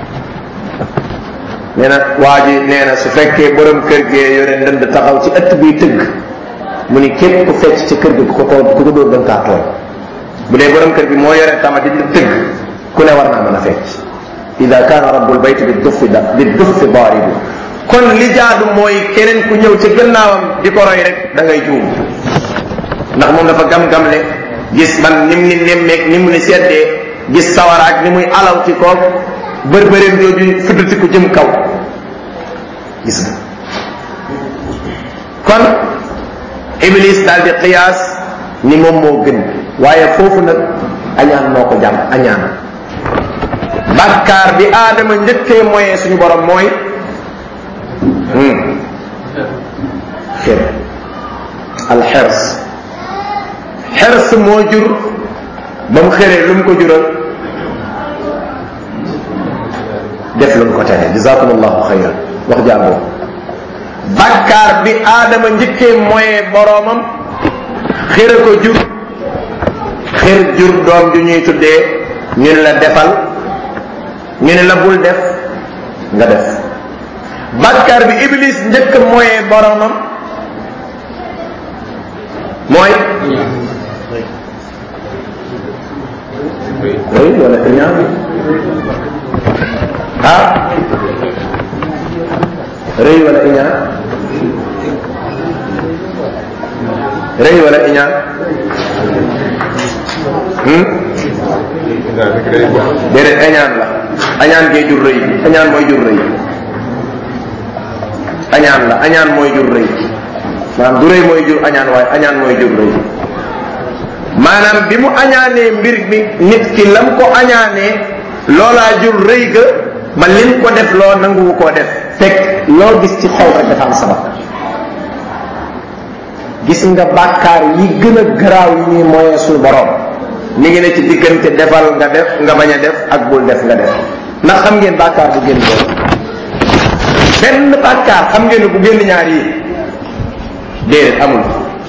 nee na waa ji nee na su fekkee borom kër gee yore ndënd taxaw ci ëtt biy tëgg mu ni képp ku fecc ci kër gi ku ko dóor da nga kaa tooñ bu dee borom kër gi moo yore tamati di tëgg ku ne war naa mën a fecc ida kaana rabbul bayt bi duffi daaribu kon li jaadu mooy keneen ku ñëw ci gannaawam di ko roy rek da ngay juum ndax moom dafa gam-gamle gis man nim ni nemmeeg ni mu ni seddee gis sawara ak ni muy alaw ci koog bërbëreem jooju fuddati ko jëm kaw gis nga kon iblis daal di xiyaas ni moom moo gën waaye foofu nag añaan moo ko jàmm añaan bàkkaar bi aadama njëkkee moyee suñu borom mooy xir alxers xers moo jur ba mu xëree lu mu ko jural def lu mu ko tere jazakumullahu xayran wax jàmboo bàkkaar bi aadama njëkkee moyee boroomam xëra ko jur xër jur doom ju ñuy tuddee ñu ne la defal ñu ne la bul def nga def bàkkaar bi iblis njëkk moyee boroomam mooy rëy wala iñaan rëy wala iñaan rëy wala iñaan déedéet añaan la añaan gee jur rëy añaan mooy jur rëy añaan la añaan mooy jur rëy maanaam du rëy mooy jur añaan waaye añaan mooy jur rëy maanaam bi mu añaanee mbir mi nit ki lam ko añaanee loolaa jur rëy ga ba lim ko def loo nanguwu koo def fekk loo gis ci xol rek dafa am sabab gis nga bàkkaar yi gën a garaaw yi ñuy moyee suñu borom mi ngi ne ci diggante defal nga def nga bañ a def ak bul def nga def ndax xam ngeen bàkkaar bu génn boobu benn bàkkaar xam ngeen ne bu génn ñaar yi déedéet amul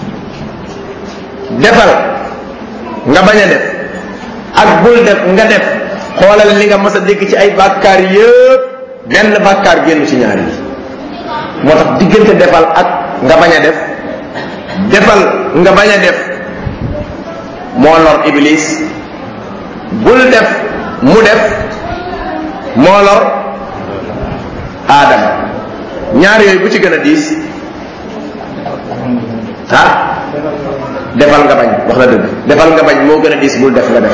defal nga bañ a def ak bul def nga def xoolal li nga mës a dégg ci ay bàkkaar yëpp benn bàkkaar génn ci ñaar yi moo tax diggante defal ak nga bañ a def defal nga bañ a def moo lor iblis bul def mu def moo lor aadama ñaar yooyu bu ci gën a diis defal nga bañ wax la dëgg defal nga bañ moo gën a diis bul def nga def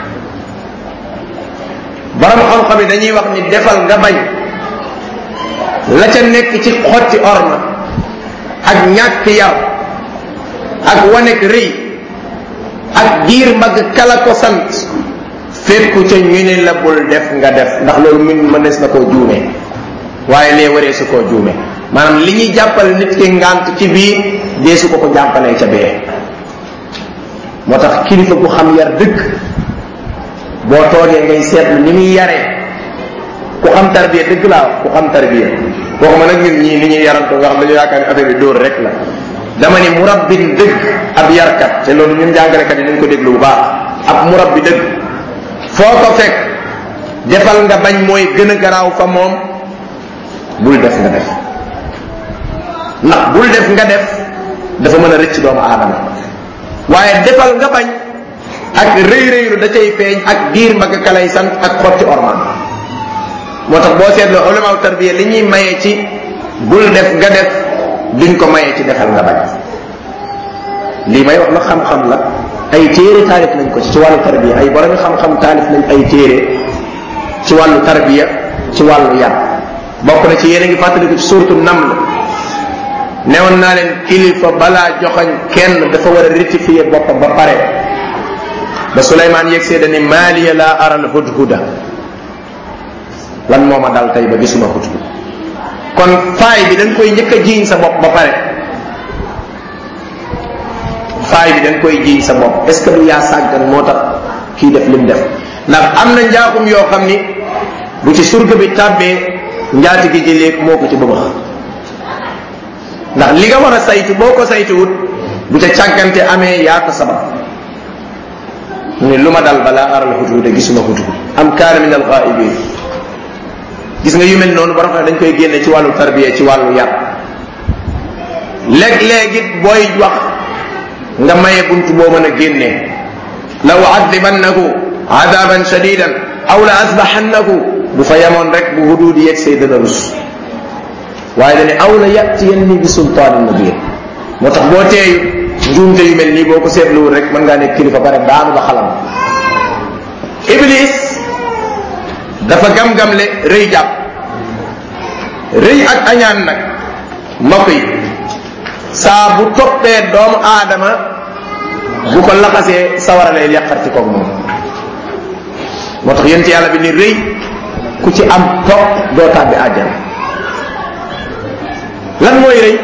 borom xam-xam yi dañuy wax ni defal nga bañ la ca nekk ci xotti orma ak ñàkk yar ak wanek rëy ak giir mbagg kala ko sant fekku ca ñu ne la bul def nga def ndax loolu mënees na koo juumee waaye lee waree su koo juumee maanaam li ñuy jàppal nit ki ngant ci bii dee su ko jàppalee ca bee moo tax kilifa gu xam yar dëgg boo toogee ngay seetlu ni muy yaree ku xam tarbiya dëgg laa ku xam tarbiya waxuma nag ñun ñii ni ñuy yaranto nga xam dañu yaakaar ni affaire bi dóor rek la dama ni murabbin dëgg ab yarkat te loolu ñun jàngalekat yi nañ ko déglu bu baax ab murabbi dëgg foo ko fekk defal nga bañ mooy gën a garaaw fa moom bul def nga def ndax bul def nga def dafa mën a rëcc doomu aadama waaye defal nga bañ ak rëy rëylu da cay feeñ ak diir mbagg kalay sant ak xotti ormaan moo tax boo seetloo ulama tarbiya li ñuy mayee ci bul def nga def duñ ko mayee ci defal nga bañ lii may wax la xam-xam la ay téere taalif nañ ko ci wàllu tarbiya ay borom xam-xam taalif nañ ay téere ci wàllu tarbiya ci wàllu yar bokk na ci yéen a ngi fàttaliku ci suuratu Naml newoon naa leen kilifa balaa joxañ kenn dafa war a rectifier boppam ba pare ba Souleymane yegg see dani maaliya laa aral hudhuda lan moo ma dal tey ba gisuma hudhud kon faay bi dañ koy njëkk a jiiñ sa bopp ba pare faay bi dañ koy jiiñ sa bopp est ce que du yaa sàggan moo tax kii def lim def ndax am na njaaxum yoo xam ni bu ci surga bi tàbbee njaati gi jëlee moo ko ci bëbax ndax li nga war a saytu boo ko saytuwut bu ca càggante amee yaa ko sabab mu ne lu ma dal balaa aral hudhuda gisuma hudhud am kaana min al ghaibin gis nga yu mel noonu borom xam dañ koy génne ci wàllu tarbiya ci wàllu yar léeg-léeg it booy wax nga maye buntu boo mën a génnee la u'adhibannahu adaban shadidan aw la asbahannahu bu fa yemoon rek bu hudud yegg say dana rus waaye dañu aw la yatiyanni bi sultaanin mubin moo tax boo teeyu njuumte yu mel nii boo ko seetluwul rek mën ngaa nekk kilifa bare daanu ba xalam. Iblis dafa gam-gamle rëy jàpp rëy ak añaan nag mbokk yi saa bu toppee doomu aadama bu ko laxasee sawara lay yàqar ci koog moom. moo tax yéen ci yàlla bi ni rëy ku ci am topp doo tàbbi àjjana. lan mooy rëy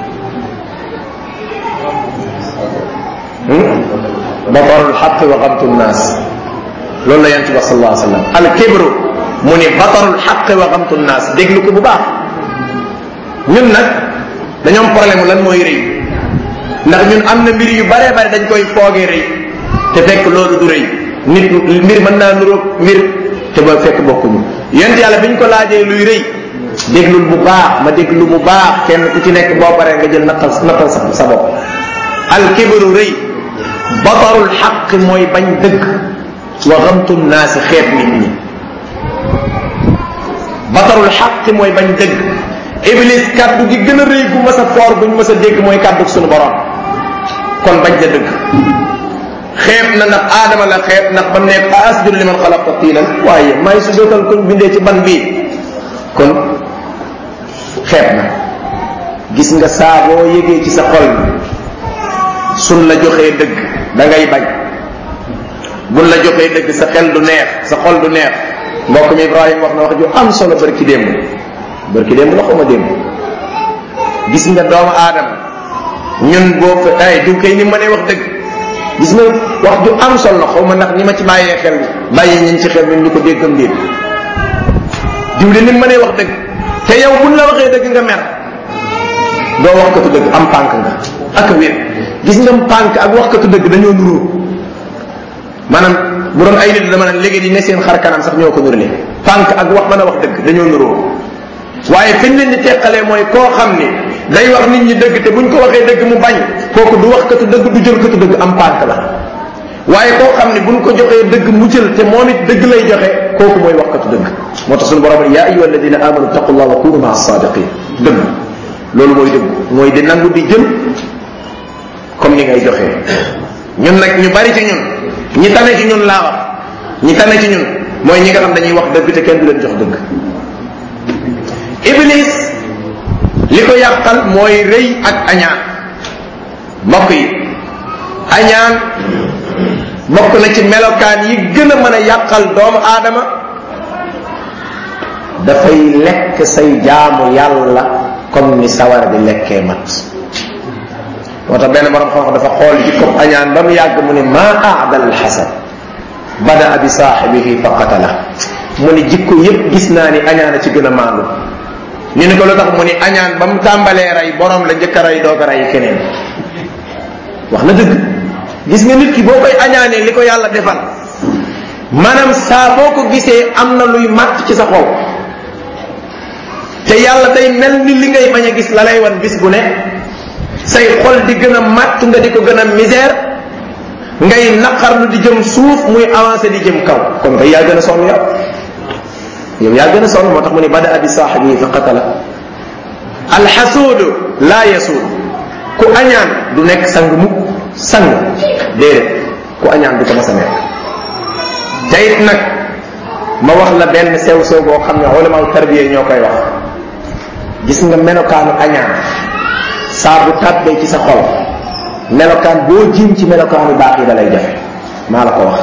batarul xaq wa xamtu nnaas loolu la yonent bi sallallahu alayhi wa sallam al kibru mu ni batarul xaq wa xamtu nnaas déglu ko bu baax. ñun nag dañoo am problème lan mooy rëy ndax ñun am na mbir yu bare bare dañ koy foogee rëy te fekk loolu du rëy. nit mbir mën naa nuróog mbir te ba fekk bokkuñu. yonent yàlla bi ñu ko laajee luy rëy déglul bu baax ma déglu bu baax kenn ku ci nekk boo paree nga jël nattal sa bopp. al kibru rëy batarul xaq mooy bañ dëgg wa xamtu naasi xeeb nit ñi. batarul xaq mooy bañ dëgg. iblis kaddu gi gën a rëy gu mas a foor buñ mas a dégg mooy kaddu suñu borom kon bañ da dëgg. xeeb na ndax aadama la xeeb ndax ba nekk asjudu liman xalaqta tiinan waaye may su dootal kuñ bindee ci ban bii kon xeeb na. gis nga saa boo yëgee ci sa xol suñ la joxee dëgg da ngay bañ buñ la joxee dëgg sa xel du neex sa xol du neex. mbokk mi Ibrahima wax na wax ju am solo barki démb la xaw ma démb. gis nga doomu aadama ñun boo fa ay diw kay ni ma ne wax dëgg gis nga wax ju am solo xaw ma ndax ni ma ci bàyyee xel bàyyee ñeen ci xel ñun ñu ko déggam déet diw de ni ma ne wax dëgg te yow buñ la waxee dëgg nga mer doo wax katu dëgg am pànk nga ak wér. gis nga pànk ak wax katu dëgg dañoo nuroo maanaam bu doon ay nit dama ne léegi di ne seen xar kanam sax ñoo ko nurale pànk ak wax mën a wax dëgg dañoo nuroo waaye fiñ leen di teqalee mooy koo xam ni day wax nit ñi dëgg te buñ ko waxee dëgg mu bañ kooku du wax katu dëgg du jël katu dëgg am pànk la. waaye koo xam ni buñ ko joxee dëgg mu jël te moom it dëgg lay joxe kooku mooy wax katu dëgg. moo tax suñu borom yaa ayyuha alladina amanu taqullah wa kunu maa sadiqin dëgg loolu mooy dëgg mooy di nangu di jël comme ni ngay joxee. ñun nag ñu bari ci ñun ñi tane ci ñun laa wax ñi tane ci ñun mooy ñi nga xam dañuy wax dëgg te kenn du leen jox dëgg. Iblis li ko yàqal mooy rëy ak añaan. mbokk yi añaan bokk na ci melokaan yi gën a mën a yàqal doomu aadama. dafay lekk say jaamu yàlla comme ni sawara di lekkee mat. moo tax benn borom xam-xam dafa xool jikko añaan ba mu yàgg mu ne maa aadal alxasad bada bi saaxibihi fa qatala. mu ni jikko yépp gis naa ni añaan a ci gën a maandu. ñu ne ko lu tax mu ni añaan ba mu tàmbalee rey borom la njëkk a rey doog a rey keneen. wax na dëgg. gis nga nit ki boo koy añaanee li ko yàlla defal maanaam saa boo ko gisee am na luy màtt ci sa xol te yàlla day mel ni li ngay bañ a gis la lay wan bis bu ne say xol di gën a màtt nga di ko gën a misère ngay naqarlu di jëm suuf muy avancé di jëm kaw kon kay yaa gën a sonn yow yaa gën a sonn. moo tax mu ne bada bi saaxibihi fa qatala. alxasuudu laa yasuud ku añaan du nekk sang mukk sang déedéet ku añaan du ko mas a nekk. te it nag ma wax la benn sew sew boo xam ne ulama tarbiya ñoo koy wax. gis nga melokaanu añaan saa bu tàbbee ci sa xol melokaan boo jiim ci melokaanu baax yi da lay jafe maa la ko wax.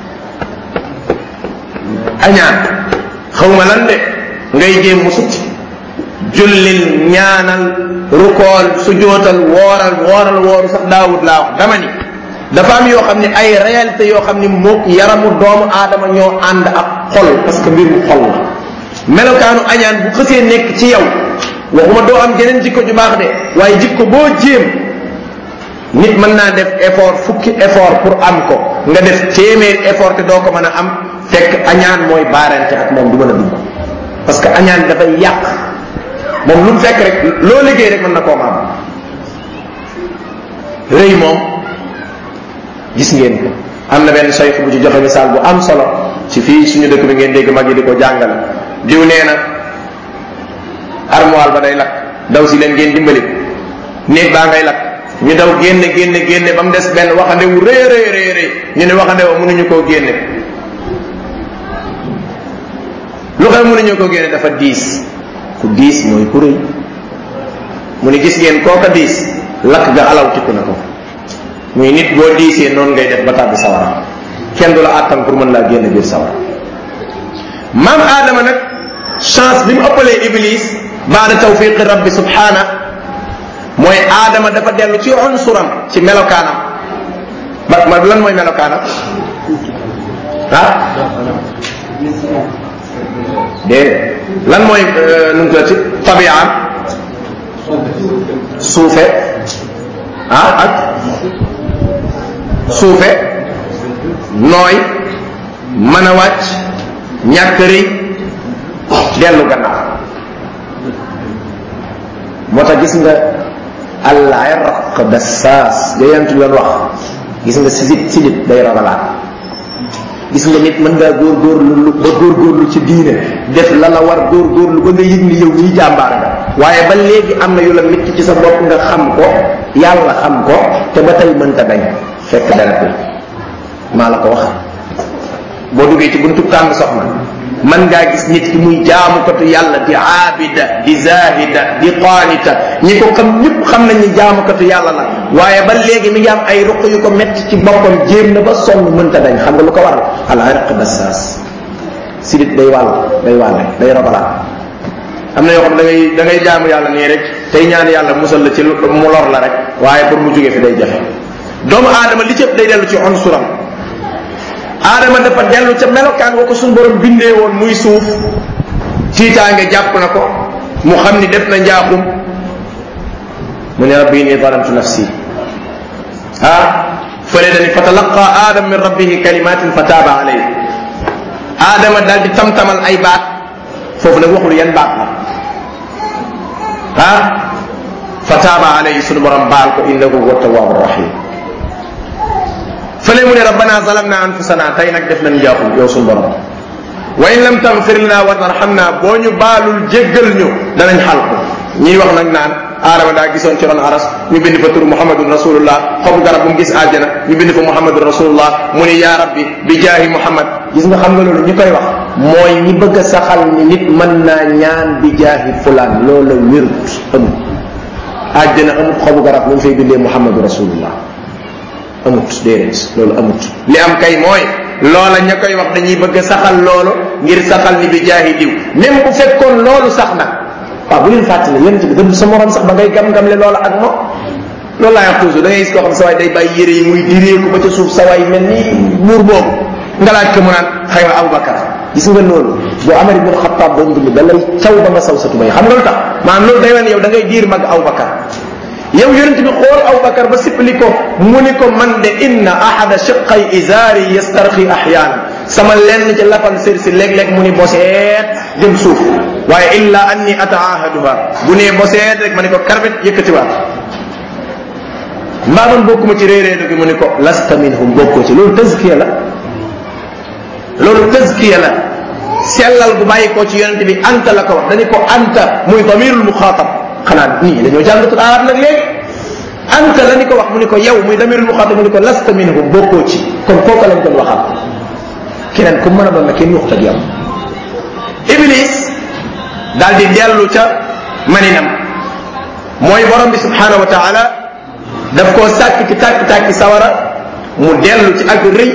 añaan xawma lan de ngay jéem mu sut jullil ñaanal rukool sujootal wooral wooru sax daawut laa wax dama ni dafa am yoo xam ne ay réalité yoo xam ni mook yaramu doomu aadama ñoo ànd ak xol parce que mbir mu xol la. melokaanu añaan bu xësee nekk ci yow waxuma doo am geneen jikko ju baax de waaye jikko boo jéem nit mën naa def effort fukki effort pour am ko nga def téeméeri effort te doo ko mën a am fekk añaan mooy baarante ak moom du mën a dugg parce que añaan dafay yàq moom lu mu fekk rek loo liggéey rek mën na koo maam. rëy moom gis ngeen ko am na benn sayx bu ci joxe misaal bu am solo ci fii suñu dëkk bi ngeen dégg mag yi di ko jàngale. diw nee na armoire ba day lakk daw si leen ngeen dimbali néeg baa ngay lakk ñu daw génne ba mu des benn waxande wu rëy ñu ne waxande wa mënuñu koo génne. lu xew mënuñu koo génne dafa diis. ku diis mooy ku rëy mu ne gis ngeen kooka diis lakk ga alawtiku na ko muy nit boo diisee noonu ngay def ba tàbbi sawara kenn du la àttan pour mën laa génn biir sawara. maam Adama nag chance bi mu ëppalee Iblis baada tawfiqi rabbi subhana mooy Adama dafa dellu ci unsuram ci melokaanam ma lan mooy melokaanam lan mooy nu mu tuddati tabiaan suufe ak suufe nooy mën a wàcc ñàkk rëy dellu gannaaw moo tax gis nga al-irq dassaas da yent bi doon wax gis nga sidit day rogalaat. gis nga nit mën ngaa góorgóorlu ci diine def la la war góorgóorlu ba nga yëg ni yow ñuy jàmbaar nga waaye ba léegi am na yu la métti ci sa bopp nga xam ko yàlla xam ko te ba tey mënta dañ fekk dara bi maa la ko wax. boo duggee ci buntu tànn soxna mën ngaa gis nit ki muy jaamukatu yàlla di aabida di zahida di qaanita ñi ko xam ñëpp xam nañ ni jaamukatu yàlla la waaye ba léegi mi ngi am ay ruq yu ko metti ci boppam jéem na ba sonn mënta dañ xam nga lu ko waral al irq dassaas sidit day day robalaat. am na yoo xam da ngay jaamu yàlla nii rek tey ñaan yàlla musal la ci mu lor la rek waaye pour mu jógee fi day jafe. doomu aadama li cëpp day dellu ci unsuram. Adama dafa dellu ca melokaan wa ko suñu borom bindee woon muy suuf tiitaange jàpp na ko mu xam ni def na njaaxum mu ne rabbi inni zalamtu nafsi fële dani fa talaqa adam min rabbihi kalimatin fa taaba alayhi. Adama daal di tamtamal ay baat foofu nag waxul yan baat la fa taaba alayhi suñu borom baal ko innahu huwa tawwabu rahim. fële mu ne rabbana zalamna anfusana tey nag def nañ njaaxum yow suñu borom wa in lam taghfir lana wa tarhamna boo ñu baalul jéggal ñu danañ xal ko. ñiy wax nag naan Adama daa gisoon ci ron aras ñu bind fa tur Muhammadun Rasulullah xobu garab bu mu gis àjjana ñu bind fa Muhammadun Rasulullah mu ne yaa rabbi bi jaahi Muhammad. gis nga xam nga loolu ñu koy wax mooy ñi bëgg a saxal ni nit mën naa ñaan bi jaahi fulaan loola wérut amut. àjjana amut xobu garab lu ñu fay bindee Muhammadun Rasulullah amut déedéet loolu amut. li am kay mooy loola ña koy wax dañuy bëgg a saxal loolu ngir saxal ni bi jaahi diw même bu fekkoon loolu sax na waaw bu leen fàttali yéen bi dëgg sa morom sax ba ngay gam-gamle loola ak moom. loolu laay wax toujours da ngay gis koo xam sawaay day bàyyi yére yi muy direeku ba ca suuf sawaay mel ni muur boobu nga laaj ko mu naan xayma Abubakar gis nga loolu boo Umar ibn Xattaab doon dund da lay caw ba nga saw sa tubay xam nga lu tax maanaam loolu day wane yow da ngay diir mag Abubakar. yow yonent bi xool Abubakar ba sippali ko mu ni ko man de inna ahada shiqqay izaari yastarxi ahyaanan sama lenn ci lafal sër si léeg-léeg mu ni boseet jëm suuf waaye illa anni ataahaduha bu nee boseet rek ma ni ko karbet yëkkatiwaat mbaa man bokkuma ci réeréedu gi mu ni ko lasta minhum bokkoo ci loolu tazkiya la. loolu tazkiya la sellal bu bàyyi koo ci yonent bi anta la ko wax dañu ko anta muy damirul muxaatab xanaa nii dañoo jàngatul arab nag léegi anta la ni ko wax mu ni ko yow muy damirul muxaatab mu ni ko lasta minhum bokkoo ci kon kooka lañ doon waxal keneen ku mën a doon na kenn waxut ak yow. Iblis daal di dellu ca maninam mooy borom bi subhanahu wa taala daf koo sàkk ci tàkki sawara mu dellu ci ak rëy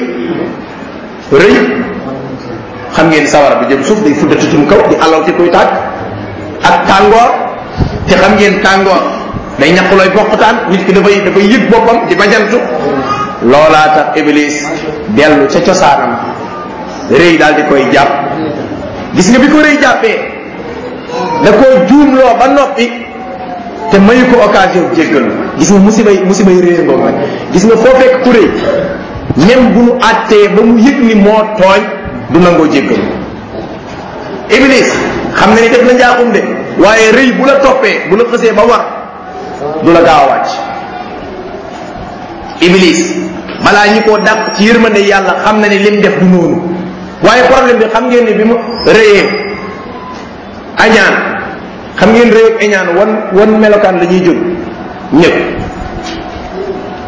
xam ngeen sawara bi jëm suuf day fuddati ci mu kaw di alaw ci koy tàkk ak tàngoor te xam ngeen tàngoor day ñaqlooy bokkutaan nit ki dafay yëg boppam di bajantu. loolaa tax Iblis dellu ca cosaanam rëy daal di koy jàpp. gis nga bi ko rëy jàppee da koo juumloo ba noppi te mayu ko occasion jéggalu. gis nga musibay rëy boobu nag gis nga foo fekk ku rëy même bu mu àttee ba mu yëg ni moo tooñ du nangoo jéggalu. Iblis xam na ni def na njaaxum de waaye rëy bu la toppee bu la xësee ba war du la gaaw a wàcc. Iblis balaa ñi koo dàq ci yërmande yàlla xam na ni lim def du noonu waaye problème bi xam ngeen ni bi mu rëyee añaan xam ngeen rëy ak añaan wan melokaan la ñuy jóg ñëpp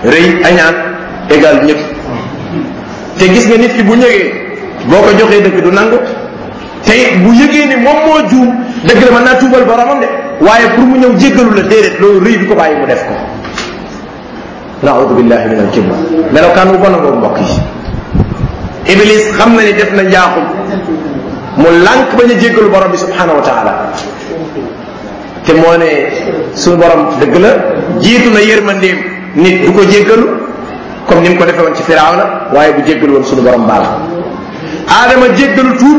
rëy añaan égal ñëpp te gis nga nit ki bu ñëgee boo ko joxee dëgg du nangu te bu yëgee ni moom moo juum dëgg la mën naa tuubal boromam de waaye pour mu ñëw jéggalu la déedéet loolu rëy du ko bàyyi mu def ko naaudu billahi min al kibr melokaan bu bon a boobu mbokk yi iblis xam na ni def na njaaxum mu lànk bañ a jéggalu borom bi subhanahu wa taala te moo ne suñu borom dëgg la jiitu na yërmandeem nit du ko jéggalu comme ni mu ko defee woon ci Firawna waaye bu jéggalu woon suñu borom baal aadama jéggalu tuub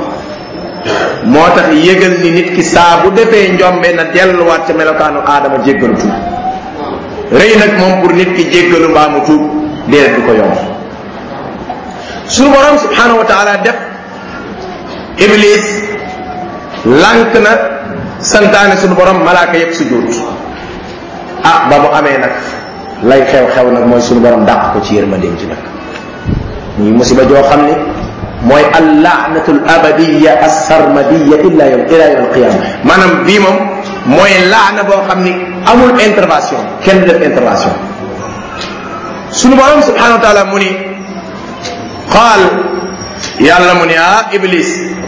moo tax yëgal ni nit ki saa bu defee njombe na delluwaat ca melokaanu aadama jéggalu tuub rëy nag moom pour nit ki jéggalu mbaa mu tuub déedéet du ko yomb suñu borom subhanahu wa taala def iblis lànk na santaane suñu borom malaaka yëpp sujjóot ba mu amee nag lay xew-xew nag mooy suñu borom dàq ko ci yërmandeem ci nag ñuy musiba joo xam ni mooy allaanatu l abadiya assarmadiya ila yawm alqiyama maanaam bii moom mooy laana boo xam ni amul intervention kenn def intervention suñu borom subhanahu wa taala mu ni qaal yàlla mu ni iblis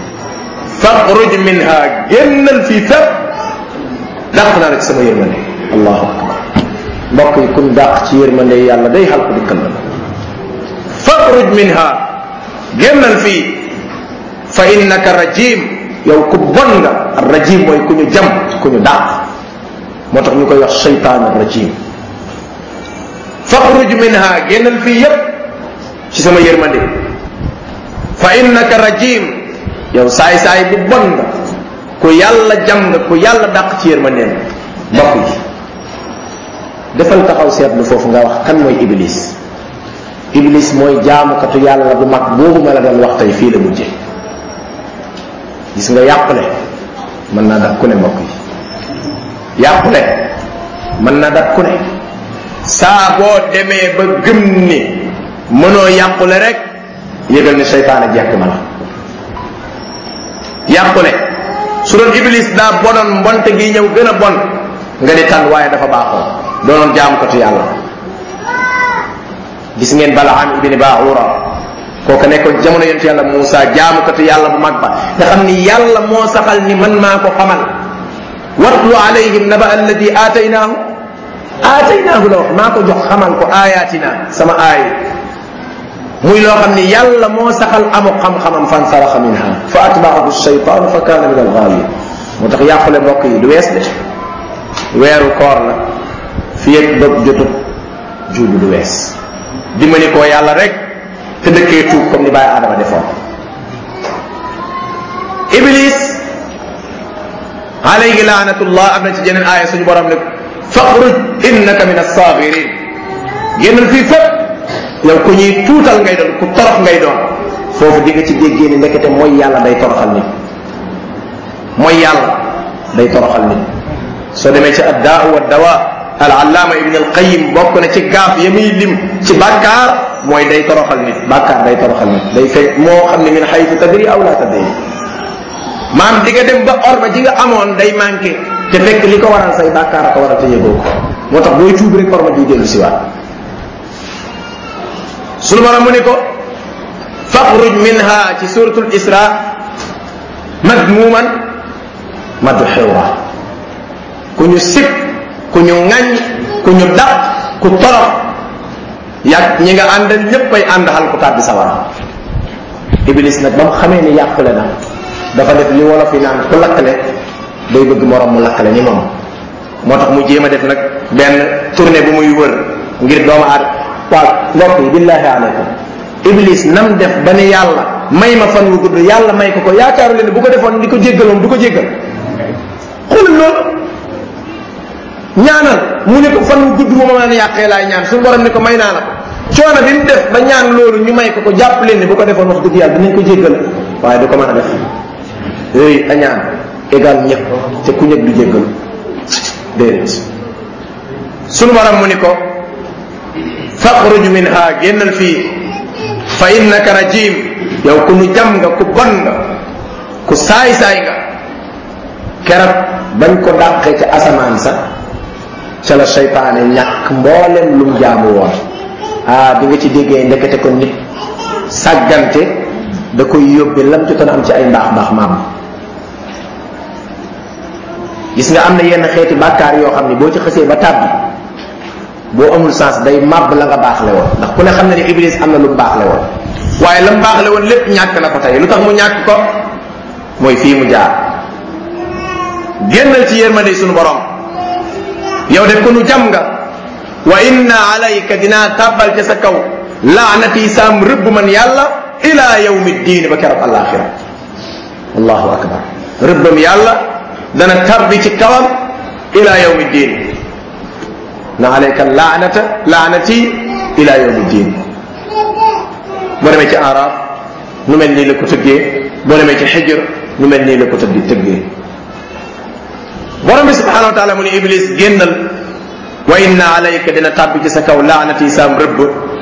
faxruj minha génnal fii fépp dàq naa la ci sama yërmande allahu akbar mbokk yi kun dàq ci yërmande yàlla day xal ko dikkal la faxruj minha génnal fii fa innaka rajim yow ku bon nga rajim mooy ku ñu jam ku ñu dàq moo tax ñu koy wax shaytaan rajim faxruj minha génnal fii yépp ci sama yërmande fa innaka rajim yow saay-saay bu bon nga ku yàlla jam nga ku yàlla dàq ci yërmandeem mbokk yi defal taxaw seetlu foofu nga wax kan mooy iblis iblis mooy jaamukatu yàlla bu mag boobu ma la doon wax tey fii la mujje gis nga yàqule mën naa dab ku ne mbokk yi yàqule mën naa dab ku ne saa boo demee ba gëm ni mënoo yàqule rek yëgal ni seytaane jekk ma la yàqule su doon iblis daa bonoon mbonte gi ñëw gën a bon nga di tànn waaye dafa baaxoo doonoon jaamukatu yàlla gis ngeen Balaam ibni Baura kooku nekkoon jamono yonent yàlla Muusa jaamukatu yàlla bu mag ba nga xam ni yàlla moo saxal ni man maa ko xamal watlu alayhim naba alladi aataynaahu la wax maa ko jox xamal ko ayatina sama aay muy loo xam ni yàlla moo saxal amu xam-xamam fan saraxa minha fa atbaahu shaytaanu fa kaana min alxaawin moo tax yàqule mbokk yi du wees de weeru koor la fii ak dog jotut juubu du wees dimbali koo yàlla rek te dëkkee tuub comme ni bàyyi aadama defoon iblis alayhi laanatullah am na ci jeneen aaya suñu borom ne faxruj innaka min as-saagirin génnal fii fépp yow ku ñuy tuutal ngay doon ku torox ngay doon foofu di nga ci déggee ni ndekete mooy yàlla day toroxal nit mooy yàlla day toroxal nit soo demee ci addaa wa dawa al-allaama ibn al-qayyim bokk na ci gaaf ya muy lim ci bàkkaar mooy day toroxal nit bàkkaar day toroxal nit day fekk moo xam ne min xaytu tadri aw la tadri maam di nga dem ba orma ji nga amoon day manqué te fekk li ko waral say bàkkaar a ko waral te yëgoo ko moo tax booy tuub rek orma ji dellu si waat sunu borom mu ni ko faxruj minha ci suratul isra madmuman madxura ku ñu sib ku ñu ŋañ ku ñu daq ku torox yàgg ñi nga àndal ñépp ay ànd xal ku tàbbi sawara iblis nag ba mu xamee ni yàqule na dafa def li wolof yi naan ku lakkale day bëgg morom mu lakkale ni moom moo tax mu jéem a def nag benn tournée bu muy wër ngir doomu aadama waaw mbokk yi billahi aleykum iblis nam def ba ne yàlla may ma fan wu gudd yàlla may ko yaakaaru leen bu ko defoon di ko jéggaloon du ko jéggal xoolal loolu ñaanal mu ne ko fan wu gudd bu ma mën a yàqee laay ñaan suñu borom ne ko may naa la ko coono bi mu def ba ñaan loolu ñu may ko jàpp leen ne bu ko defoon wax dëgg yàlla dinañ ko jéggal waaye du ko mën a def yooyu añaan égal ñëpp te ku ñëpp du jéggal déedéet suñu borom mu ni ko faxruj minha génnal fii fa innaka rajim yow ku nu jam nga ku bon nga ku saay-saay nga keroog bañ ko dàqee ca asamaan sa ca la seytaane ñàkk mboolem lu mu jaamu woon. di nga ci déggee ndekete ko nit sàggante da koy yóbbee lam jotoon am ci ay mbaax maam. gis nga am na yenn xeeti bàkkaar yoo xam ne boo ci xësee ba tàbbi boo amul sens day màbb la nga baaxle woon ndax ku ne xam ne ni Iblis am na lu mu baaxle woon waaye la mu baaxle woon lépp ñàkk na ko tey lu tax mu ñàkk ko mooy fii mu jaar. génnal ci yërmande sunu borom yow def ko nu jam nga wa inna alayka dinaa tàbbal ca sa kaw laanati saam rëbb man yàlla ila yawmi diin ba keroog alaxira. allahu akbar rëbbam yàlla dana tabbi ci kawam ila yawmi diin na alayka laanati ila yawmi diin. boo demee ci Araf nu mel nii la ko tëggee boo demee ci Hijr nu mel nii la ko tëggee. borom bi subhanahu wa taala mu ne Iblis génnal wa inna alayka dina tabbi ci sa kaw laanati saam rëbb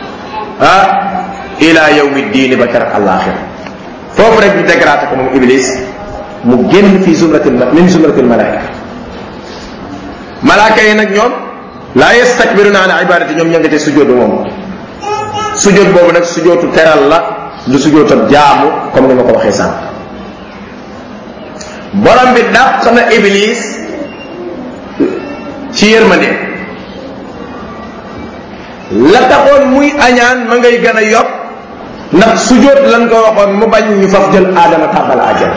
ila yawmi diin ba keroog alaxira. foofu rek ñu dégraté ko moom Iblis mu génn fii min zumratil malaika. malaaka yi nag ñoom laa yastakbiruna an ibadati ñoom ña nga te sujoodu moom sujood boobu nag sujootu teral la du sujootu jaamu comme ni ma ko waxee sànq. borom bi dàq na Iblis ci yërmande la taxoon muy añaan ma ngay gën a yokk ndax sujoot lan ko waxoon mu bañ ñu faf jël aadama tàbbal àjjana.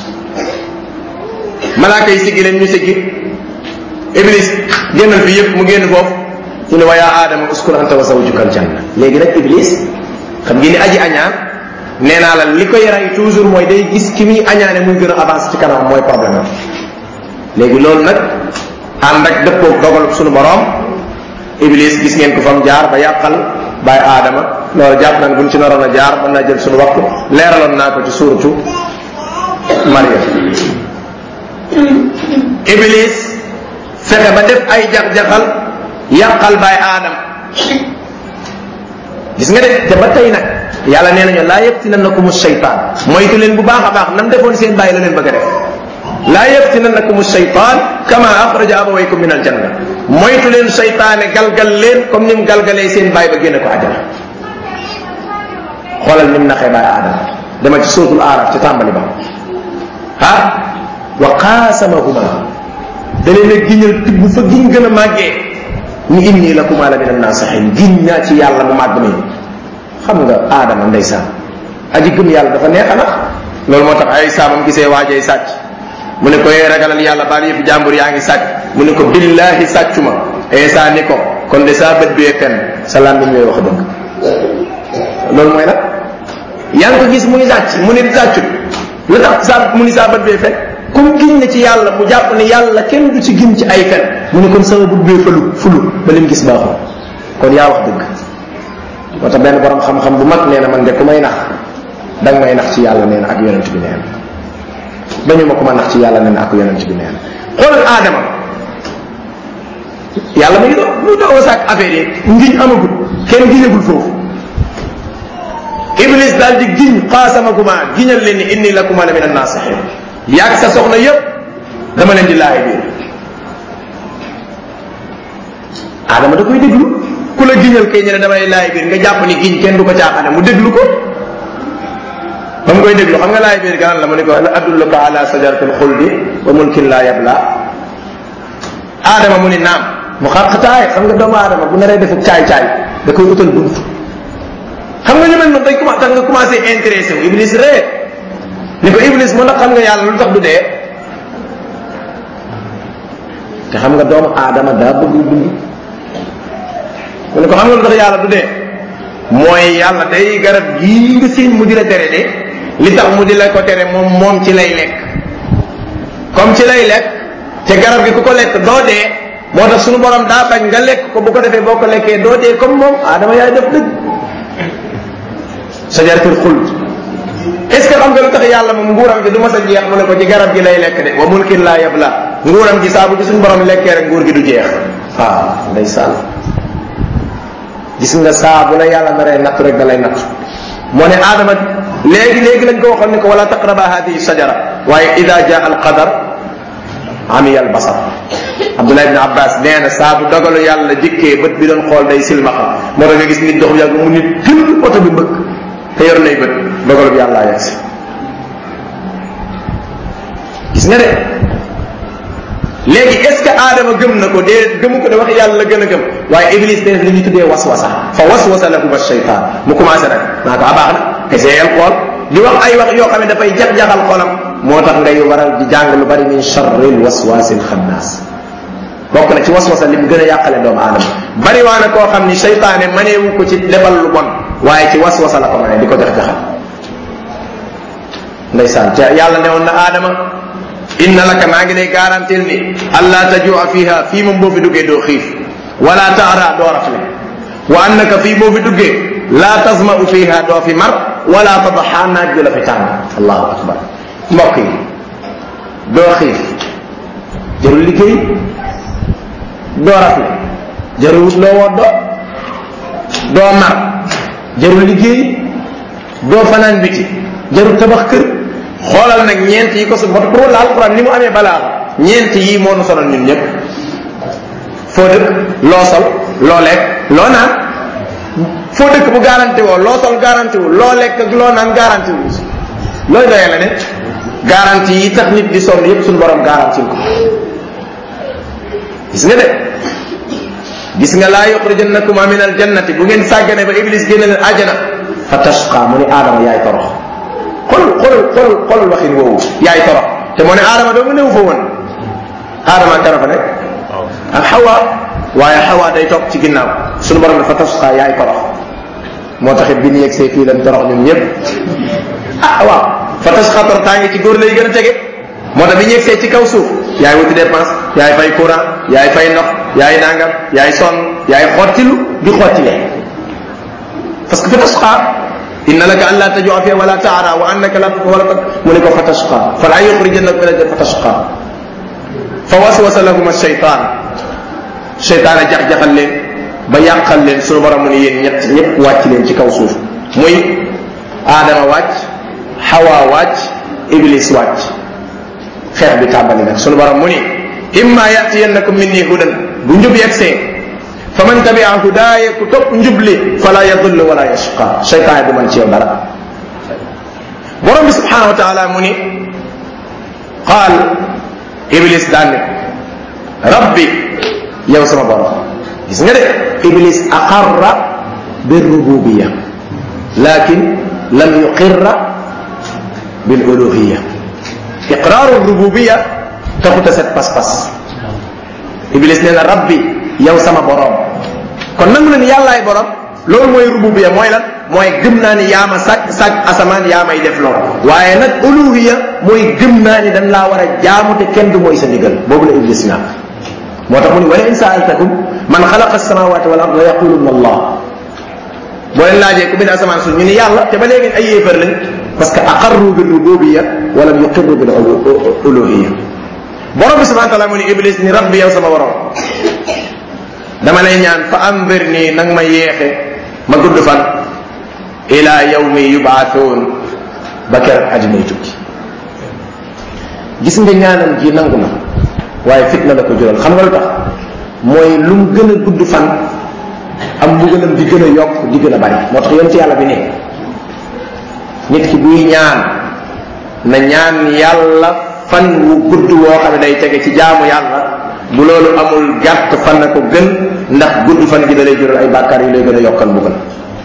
malaaka yi siggi leen ñu siggi Iblis génnal fi yëpp mu génn foofu ñu ne wa yaa aadama uskun anta wa zawjukal janna. léegi nag Iblis xam ngeen ni aji añaan nee naa la li koy rey toujours mooy day gis ki muy añaane muy gën a avancé ci kanam mooy problème am. léegi loolu nag ànd ak dëppoo dogal suñu borom Iblis gis ngeen ko fa mu jaar ba yàqal baay aadama loolu jàpp nañ buñ ci naroon a jaar mën naa jël suñu waxtu leeraloon naa ko ci suuratu Maryam. Iblis fexe ba def ay jax-jaxal yàqal baay aadama gis nga de te ba tey nag yàlla nee nañu laa yaftinannakumu shaytaan moytu leen bu baax a baax nam defoon seen bàyyi la leen bëgg a def. laa yaftinannakumu shaytaan kama axraja abawaykum min aljanna moytu leen shaytaane galgal leen comme ni mu galgalee seen bàyyi ba génne ko àjjana. xoolal ni mu naxee baay aadama dama ci suuratul Aaraaf ci tàmbali ba wa qaasamahuma da leen a giñal tibb fa giñ gën a màggee ni inni lakuma la min an-naasihiin giñ naa ci yàlla mu màgg mi. xam nga aadama ndeysaan aji gëm yàlla dafa neex a nax loolu moo tax ay saabam gisee waajay sàcc mu ne ko ragalal yàlla baal yëfi jàmbur yaa ngi sàcc mu ne ko billahi sàccuma Isa ni ko kon de saa bët bee fenn sa làmmiñ ñooy wax dëgg. loolu mooy nag yaa ngi ko gis muy sàcc mu ne di sàccut lu tax mu ni saa bët bee fenn comme giñ na ci yàlla mu jàpp ne yàlla kenn du ci giñ ci ay fen mu ne kon sama bët bee fulu ba lim gis baaxul kon yaa wax dëgg. moo tax benn borom xam-xam bu mag nee na man de ku may nax danga may nax ci yàlla nee na ak yonent bi nee na dañu ma ko ma nax ci yàlla nee na ak yonent bi nee na. xoolal aadama yàlla ma ngi doon mu doon sàkk affaire yi ngiñ amagul kenn giñagul foofu. Iblis daal di giñ xaasamaguma giñal leen ni inni lakuma la min an-naasihiin yaag sa soxna yëpp dama leen di laay biir. aadama da koy déglu ku la giñal kay ñene damay laay biir nga jàpp ni giñ kenn du ko caaxaane mu déglu ko ba mu koy déglu xam nga laay biir ganaan la mu ne ko adulluka ala sajaratil xuldi wa mulkin laa yabla. aadama mu ni naam mu xaqtaay xam nga doomu aadama bu naree defu caay-caay da koy utal bunt. xam nga ñu mel noonu dañ tax nga commencé intéressé wu Iblis ree ni ko Iblis mën a xam nga yàlla lu tax du dee te xam nga doomu aadama daa bëgg dund. mu ne ko xam nga lu tax yàlla du dee mooy yàlla day garab gii nga seen mu di la tere de li tax mu di la ko tere moom ci lay lekk comme ci lay lekk te garab gi ku ko lekk doo dee moo tax suñu borom daa bañ nga lekk ko bu ko defee boo ko lekkee doo dee comme moom aadama yaay def dëgg. sajaratul xuld est-ce que xam nga lu tax yàlla moom nguuram gi du ma sa jeex mu ne ko ci garab gi lay lekk de wa mulkin laa yabla nguuram gi saa bu ci suñu borom lekkee rek nguur gi du jeex. waaw ndeysaan gis nga saa bu la yàlla naree natt rek da lay natt moo ne aadama léegi lañ ko waxoon ne ko wala taqraba hadihi sajara waaye ida jaa al qadar amiya al basar Abdullah ibn Abbas nee na saa bu dogalu yàlla dikkee bët bi doon xool day silmaxa moo tax nga gis nit dox yàgg mu nit tël oto bi bëgg te yor nay bët dogalu bi yàlla yegg si gis nga de léegi est ce que aadama gëm na ko dee gëmu ko de wax yàlla la gën a gëm waaye iblis def li ñu tuddee waswasa fa waswasa lahum ash-shaytan mu commencé nag naa ko baax na essayel xool di wax ay wax yoo xam ne dafay jax-jaxal xolam moo tax ngay waral di jàng lu bari min sharril waswasil xannaas bokk na ci waswasa lim gën a yàqale doomu aadama bari waa na koo xam ni seytaane maneewu ko ci lebal lu bon waaye ci waswasa la ko mane di ko jax-jaxal ndeysaan te yàlla ne woon na aadama inna laka maa ngi lay garantil ni allah tajua fiha fii moom boo fi duggee doo xiif wala taara doo rafle wa annaka fii boo fi duggee laa tasma'u fiha doo fi mar wala tadaxa naaj du la fi tàng allahu akbar mbokk yi doo xiif jarul liggéey doo rafle jarul wut loo woddoo doo mar jarul liggéey doo fanaan biti jarul tabax kër xoolal nag ñeent yi ko su bot pour la alquran ni mu amee balaa ñeent yi moo nu sonal ñun ñëpp foo dëkk loo sol loo lekk loo naan foo dëkk bu garanti woo loo sol garanti wu loo lekk ak loo naan garanti wu looy doyee la ne garanti yi tax nit di sonn yëpp suñu borom garanti ko gis nga de gis nga laa yuxrijannakuma min aljannati bu ngeen sàggane ba iblis génne leen àjjana fa tashqa mu ni aadama yaay torox xoolal waxin woowu yaay torox te moo ne aadama doo nga néew fa woon aadama kana fa nekk ak xawa waaye xawa day topp ci ginnaaw suñu borom ne fa tashqa yaay torox moo taxit bi ñu yegg see fii lañ torox ñun ñëpp waaw fa tashqa toroxtaa ngi ci góor lay gën a tege moo tax bi ñu yegg see ci kaw suuf yaay wuti dépense yaay fay courant yaay fay ndox yaay nangam yaay sonn yaay xottilu di xottile parce que fa tashqa inna laka an la tajua fiha wala taara wa annaka la wala mu ne ko fa tashqa fala yuxrijannaka min al-jannati fa tashqa fa waswasa lahum ash-shaytan shaytaan a jax-jaxal leen ba yàqal leen suñu borom mu ne yéen ñett ñëpp wàcc leen ci kaw suuf muy aadama wàcc xawa wàcc iblis wàcc xeex bi tàmbali nag suñu borom mu ni imma yatiyannakum minni hudan bu njub yegsee fa man tabia hudaaya ku topp njubli fala yadullu wala yashqa seytaan du man ci yow dara borom bi subhanahu wa taala mu ni qaal iblis daan ne rabbi yow sama borom gis nga de iblis aqarra birrububiya lakin lam yuqirra bil uluhiya iqraaru rububiya taxuta set pas-pas iblis nee na rabbi yow sama borom kon nangu leen yàllaay borom loolu mooy rububiya mooy lan mooy gëm naa ni yaa ma sàkk asamaan yaa may def lool waaye nag uluhiya mooy gëm naa ni dañ laa war a jaamu te kenn du mooy sa ndigal boobu la iblis ñàkk moo tax mu ni wala in saaltakum man xalaqa as-samawati wal ard la yaquluna allah boo leen laajee ku bind asamaan suuf ñu ni yàlla te ba léegi ay yéefar lañ parce que aqarru bi rububiya wala yuqirru bil uluhiya borom bi subhanahu wa taala mu ni iblis ni rabbi yow sama borom dama lay ñaan fa anzir nii nag ma yeexe ma gudd fan ila yawmi yubaathuun ba keroog àddinay tukki gis nga ñaanam ji nangu na waaye fitna la ko jural xam nga lu tax mooy lu mu gën a gudd fan am mbugalam di gën a yokk di gën a bari moo tax yonent yàlla bi ne nit ki buy ñaan na ñaan yàlla fan wu gudd woo xam ne day tege ci jaamu yàlla bu loolu amul gàtt fan na ko gën ndax gudd fan gi da lay jural ay bàkkaar yu lay gën a yokkal mbugal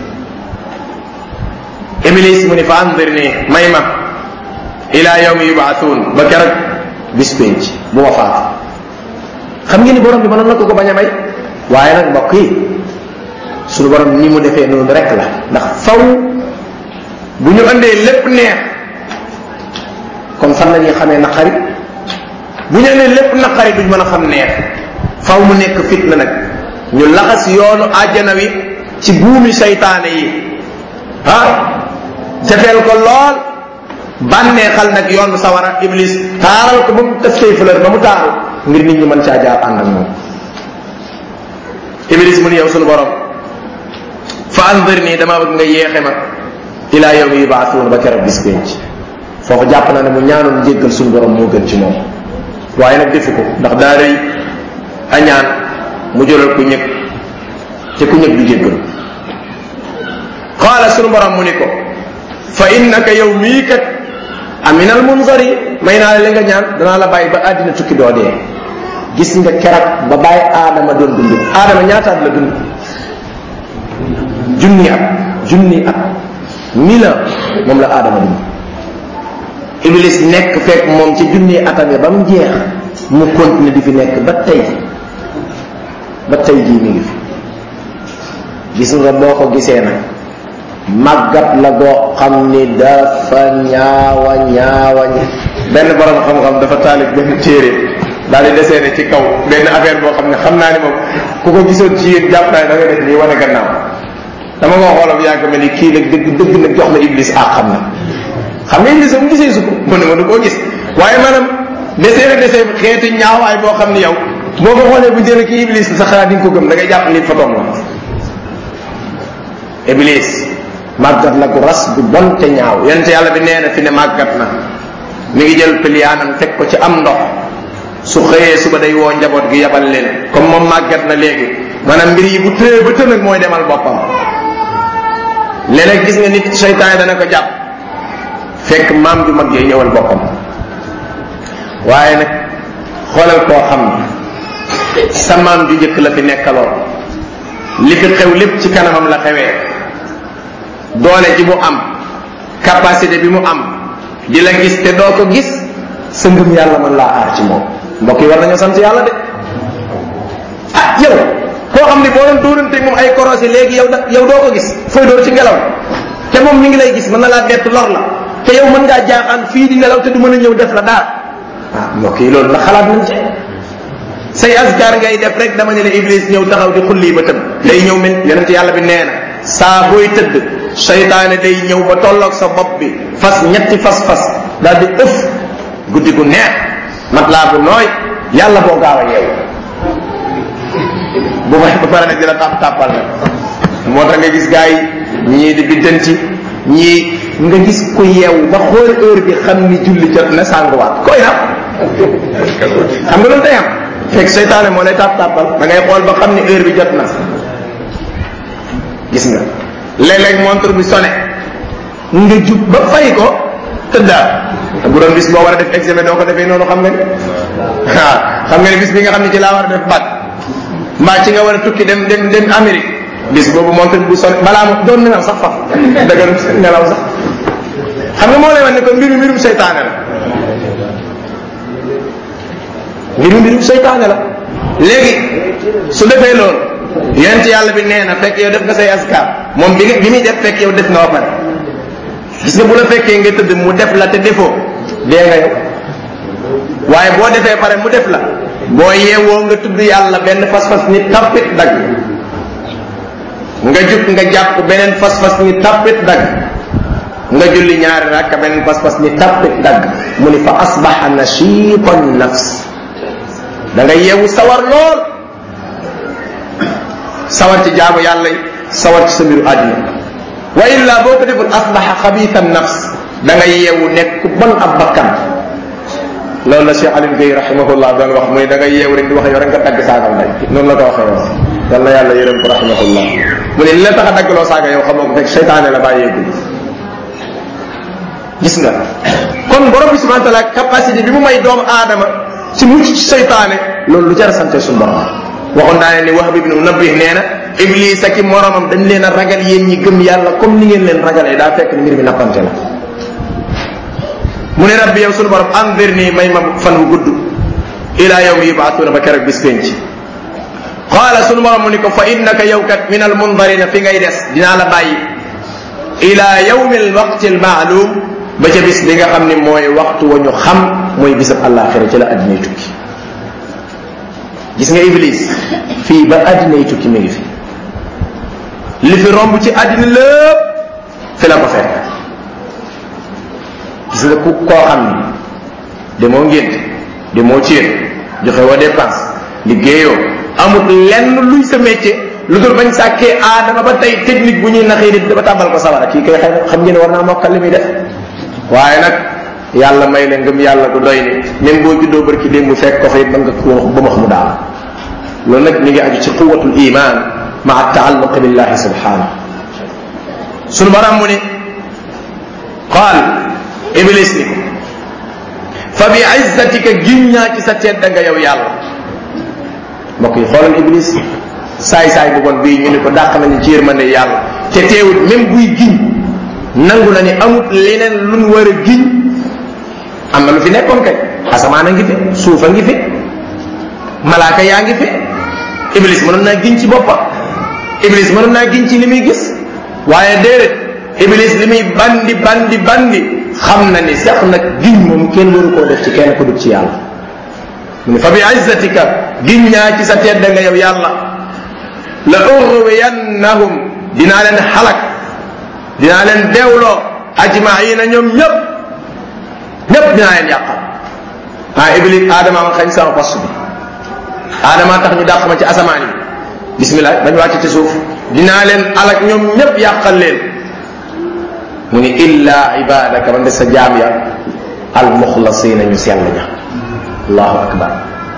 iblis mu ni fa andir nii may ma ila yawmi yubaathuun ba keroog bis penc bu ma faatu xam ngeen ni borom bi mënoon na ko bañ a may waaye nag mbokk yi suñu borom ni mu defee noonu rek la ndax faw bu ñu andee lépp neex kon fan la ñuy xamee naqari bu ñu andee lépp naqari duñ mën a xam neex faw mu nekk fitna nag ñu laxas yoonu àjjana wi ci buumi saytaane yi jafeel ko lool bànneexal nag yoonu sawara iblis taaral ko ba mu def say fleur ba mu taaru ngir nit ñi mën caa jaar ànd ak moom iblis mu ni yow sunu borom fa andir nii dama bëgg nga yeexe ma ila yawmi yubaathuun ba keroog bis penc foofu jàpp naa ne mu ñaanoon njéggal sunu borom moo gën ci moom waaye nag defu ko ndax daa rëy añaan mu jural ku ñëg te ku ñëg du jéggalu qaala sunu borom mu ni ko fa innaka yow mii kat aminal munzari may naa la li nga ñaan danaa la bàyyi ba àddina tukki doo dee gis nga keroog ba bàyyi aadama doon dund aadama ñaataat la dund junni at 1000 ans moom la aadama dund iblis nekk fekk moom ci junni atam ya ba mu jeex mu continuer di fi nekk ba tey jii mi ngi fi gis nga boo ko gisee nag màggat la goo xam ni dafa ñaawa benn borom xam-xam dafa taalif benn téere daal di desee ne ci kaw benn affaire boo xam ne xam naa ni moom ku ko gisoon ci yéen jàpp naa da ngay def nii wane gannaaw dama ko xoolal yàgg ma ni kii nag dëgg nag jox na iblis xam nga iblis mu gisee su ko mën na koo gis waaye maanaam desee xeetu ñaawaay boo xam ni yow boo ko xoolee bu jëlee ki iblis sa xalaat di nga ko gëm da ngay jàpp ni photom la iblis màggat la ku ras bu bon te ñaaw yonente yàlla bi nee na fi ne màggat na mi ngi jël piliyaanam teg ko ci am ndox su xëyee suba day woo njaboot gi yabal leen comme moom màggat na léegi maanaam mbir yi bu tëye ba tënag mooy demal boppam léeg-léeg gis nga nit seytaane dana ko jàpp fekk maam ju mag yee ñëwal boppam waaye nag xoolal koo xam ne sa maam ju njëkk la fi nekkaloon li fi xew lépp ci kanamam la xewee doole ji mu am capacité bi mu am di la gis te doo ko gis sa ngëm yàlla mën laa aar ci moom mbokk yi war nañoo sant yàlla de yow koo xam ne boo doon dóoranteeg moom ay korosé léegi yow doo ko gis fooy dóor ci ngelaw te moom mi ngi lay gis mën na laa bett lor la te yow mën ngaa jaaxaan fii di nelaw te du mën a ñëw def la daal mbokk yi loolu la xalaat nañ ci say askar ngay def rek dama ne la iblis ñëw taxaw di xulli ba tëm day ñëw mel yonent yàlla bi nee na saa booy tëdd seytaane day ñëw ba tolloog sa bopp bi ñetti fas daal di ëf guddi gu neex mat laa bu nooy yàlla boo gaaw a yeewu bu may ba pare nag di la tàppal nag moo tax nga gis gars yi ñii di biddanti ñii nga gis ku yeewu ba xool heure bi xam ni julli jot na sànguwaat koy na xam nga loolu day am fekk seytaane moo lay tàppal da ngay xool ba xam ni heure bi jot na gis nga léeg-léeg montre bi sonné nga jub ba fay ko tëddaat bu doon bis boo war a def examen doo ko defee noonu xam nga ni xam nga ni bis bi nga xam ne ci laa war a def bac mbaa ci nga war a tukki dem Amérique bis boobu montre bu sonné balaa mu doon nelaw sax faf dëgg nelaw sax xam nga moo lay wax ne ko mbirum seytaane la mbirum seytaane la léegi su defee loolu yonent yàlla bi nee na fekk yow def nga say askar moom bi muy def fekk yow def nga ba pare gis nga bu la fekkee nga tëdd mu def la te defoo dee nga yow waaye boo defee pare mu def la boo yeewoo nga tudd yàlla benn fas-fas ni tappit dagg nga jug nga jàpp beneen fas-fas ni tappit dagg nga julli ñaari rakka beneen fas-fas ni tappit dagg mu ni fa asbaha nashitan nafs da nga yeewu sawar lool sawar ci jaamu yàlla yi sawar ci sa mbiru àddina wa illa boo ko deful asbaha xabiitan nafs da nga yeewu nekk bon ab bakkan loolu la Cheikh Alim Gueye rahimahullah doon wax mu ne da nga yeewu rek di wax yow rek nga dagg saagal nday noonu la ko waxee woon yal na yàlla yërëm ko rahimahullah mu ne li la tax a daggaloo saaga yow xamoo ko fekk seytaane la bàyyeegul gis nga kon borom bi subhanahu wa taala capacité bi mu may doomu aadama ci mucc ci seytaane loolu lu jar a sante suñu borom waxoon naa ne ni Wahb ibn Munabbih nee na Iblis ak i moromam dañ leen a ragal yéen ñi gëm yàlla comme ni ngeen leen ragalee daa fekk ne mbir mi nappante la mu ne rabbi yow suñu borom andir nii may ma fan wu gudd ila yawmi yubaatuuna ba keroog bis penc qaala suñu borom mu ni ko fa innaka yow kat min al mundarina fi ngay des dinaa la bàyyi ila yawmi al waqti al maalum ba ca bis bi nga xam ne mooy waxtu wa ñu xam mooy bisab àllaaxira ci la addinay tukki gis nga Iblis fii ba addinay tukki mi ngi fi li fi romb ci addina lépp fi la ko fekk gis nga ku koo xam ni demoo ngént demoo céet joxe wa dépense liggéeyoo amut lenn luy sa métier lu dul bañ sàkkee aadama ba tey technique bu ñuy naxee nit ba tàmbal ko sawara kii kay xam ngeen war naa mokkal li muy def waaye nag yàlla may la ngëm yàlla du doy ni même boo juddoo barki démb fekk ko fa it mën nga ko ba ma xam daal loolu nag mi ngi aju ci quwatul iman maa taalluq billahi subhanahu. sunu borom mu ni qaal iblis ni fa bi izzatika giñ naa ci sa tedd nga yow yàlla. mbokk yi xoolal iblis saay-saay bu bon bii ñu ni ko dàq nañu ci yërmande yàlla te teewul même buy giñ nangu na ni amut leneen luñ war a giñ. am na lu fi nekkoon kay asamaan a ngi fi suuf a ngi fi malaaka yaa ngi fi iblis mënoon naa giñ ci boppam iblis mënoon naa giñ ci li muy gis waaye déedéet iblis li muy bandi xam na ni sax nag giñ moom kenn waru koo def ci kenn ku dul ci yàlla. mu ne fa bi izzatika giñ ñaa ci sa tedd nga yow yàlla la ughwiyannahum dinaa leen xalak dinaa leen deewloo ajmaina ñoom ñëpp dinaa leen yàqal. iblis Adama ma xañ sama poste bi Adama tax ñu dàq ma ci asamaan yi bismillah dañu wàcc ci suuf dinaa leen alak ñoom ñëpp yàqal leen. mu ni illa ibadaka man de sa jaam ya al muxlasina ñu sell ña. allahu akbar.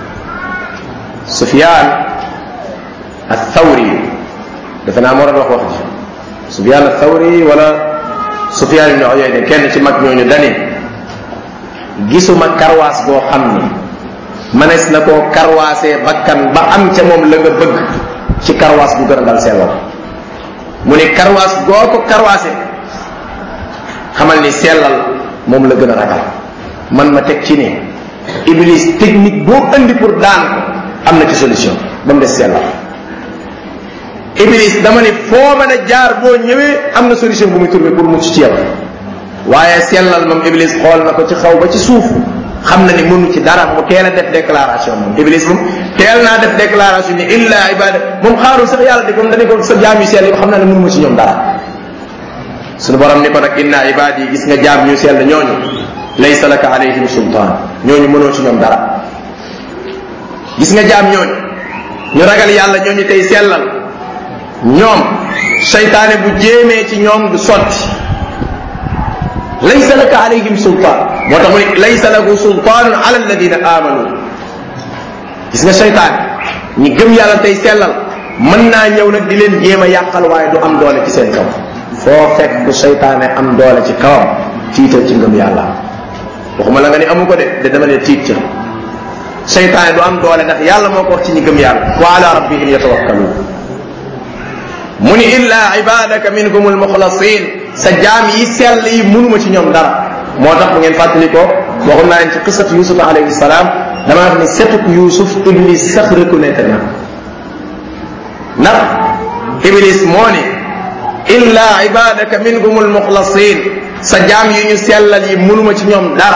Sufyan ath-Thawri defe naa moo doon wax ji Sufyan ath-Thawri wala Sufyan ibn Uyayna kenn ci mag ñooñu dani gisuma karwaas boo xam ni manees na koo karwaasee bakkan ba am ca moom la nga bëgg ci karwaas bu gën a dal sellal. mu ni karwaas goo ko karwaasee xamal ni sellal moom la gën a ragal. man ma teg ci ne iblis technique boo andi pour daan ko am na ci solution ba mu des sellal. iblis dama ni foo mën a jaar boo ñëwee am na solution bu muy trouvé pour mucc ci yow waaye sellal moom iblis xool na ko ci xaw ba ci suuf xam na ni mënu ci dara mu teel a def déclaration moom iblis moom teel naa def déclaration ni illa ibada moom xaarul sax yàlla di ko dañu ko sa jaam yu sell yi xam na ne mënu ma ci ñoom dara. suñu borom ni ko nag inna ibadi gis nga jaam ñu sell ñooñu laysa laka alayhim sultaan ñooñu mënoo ci ñoom dara. gis nga jaam ñooñu ñu ragal yàlla ñooñu tey sellal ñoom seytaane bu jéemee ci ñoom du sotti. laysa laka alayhim sultaan moo tax mu ne laysa lahu sultaanun ala alladina amanu. gis nga seytaane ñi gëm yàlla tey sellal mën naa ñëw nag di leen jéem a yàqal waaye du am doole ci seen kaw. foo fekk ku seytaane am doole ci kawam tiital ci ngëm yàlla waxuma la nga ni amu ko de dama ne tiit ca. seytaane du am doole ndax yàlla moo ko wax ci ñi gëm yàlla wa ala rabbihim yatawakkaluun. mu ni illa ibadaka minhum almuxlasin sa jaam yi sell yi mënuma ci ñoom dara. moo tax bu ngeen fàttali ko waxoon naa leen ci qissatu Yusuf alayhi salaam dama wax ni setuk Yusuf iblis sax reconnaître na ndax iblis moo ni illa ibadaka minhum almuxlasin sa jaam yi ñu sellal yi mënuma ci ñoom dara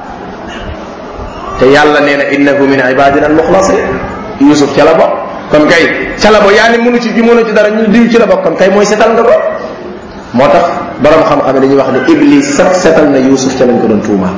te yàlla nee na innahu min ibadina almuxlasin. Yusuf ca la bokk kon kay ca la bokk yaa ni mënu ci bi mënu ci dara ñu diw ci la bokk kon kay mooy setal nga ko. moo tax borom xam-xam dañuy wax ne iblis sax setal na Yusuf ca lañ ko doon tuumaal.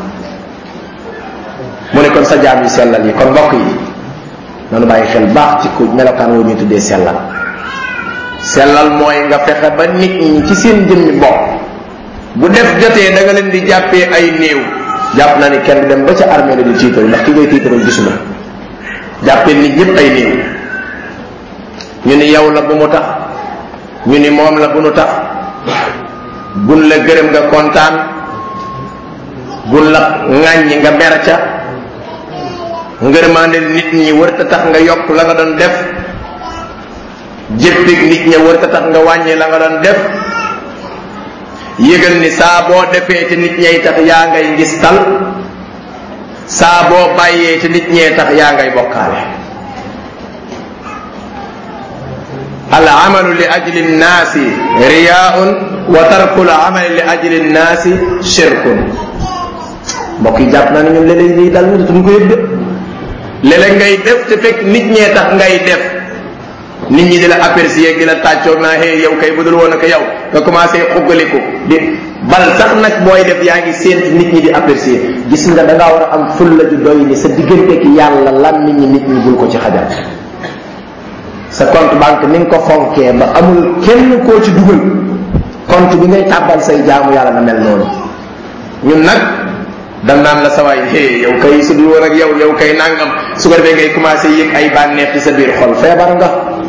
mu ne kon sa jaam yi sellal yi kon mbokk yi nanu bàyyi xel baax ci ku melokaan woo ñuy tuddee sellal. sellal mooy nga fexe ba nit ñi ci seen jëmmi bopp bu def jotee da nga leen di jàppee ay néew. jàpp naa ni kenn dem ba ca armée la di tiitaru ndax ki ngay tiitaru gisu la jàppee nit ñëpp ay néew. ñu ni yow la bu mu tax ñu ni moom la bu nu tax gun la gërëm nga kontaan gun la ŋàññi nga mer ca ngërmaande nit ñi wërta tax nga yokk la nga doon def jéppig nit ñi wërta tax nga wàññi la nga doon def. yëgal ni saa boo defee te nit ñey tax yaa ngay ngistal saa boo bàyyee te nit ñee tax yaa ngay bokkaale. al amalu li ajli nnaasi riyaun wa tarkul amali li ajli nnaasi shirkun. mbokk yi jàpp naa ne ñun léeg-léeg ñuy dal ñu duñ ko yëg de léeg-léeg ngay def te fekk nit ñee tax ngay def nit ñi di la apprécier di la tàccoog naa hey yow kay budul woon ak yow nga commencé xuggaliku di bal sax nag booy def yaa ngi séentu nit ñi di apprécier. gis nga da ngaa war a am fulla ju doy ni sa diggante ki yàlla lan nit ñi bul ko ci xajal. sa compte banque ni nga ko fonkee ba amul kenn koo ci dugal compte bi ngay tàbbal say jaamu yàlla na mel noonu. ñun nag dam naan la sawaay yow kay su dul woon ak yow kay nangam su ko defee ngay commencé yëg ay bànneex ci sa biir xol feebar nga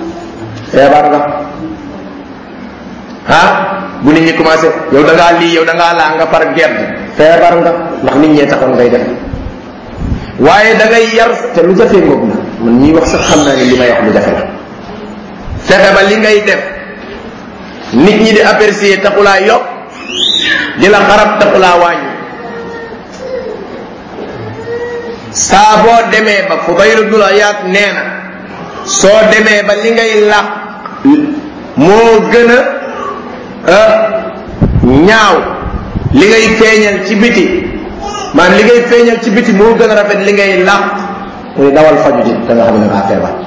bu nit ñi commencé yow da ngaa lii yow da ngaa laa nga far gerte feebar nga ndax nit ñee taxoon ngay def waaye da ngay yar te lu jafee ngoog na man ñuy wax sax xam naa ne li may wax lu jafe la fexe ba li ngay def nit ñi di apprécier taxulaa yokk di la xarab taxulaa wàññi saa boo demee ba Fudayl ibn Iyaad nee na soo demee ba li ngay làq moo gën a ñaaw li ngay feeñal ci biti maanaam li ngay feeñal ci biti moo gën a rafet li ngay làq muy dawal faju ji da nga xam ne ngaa feebar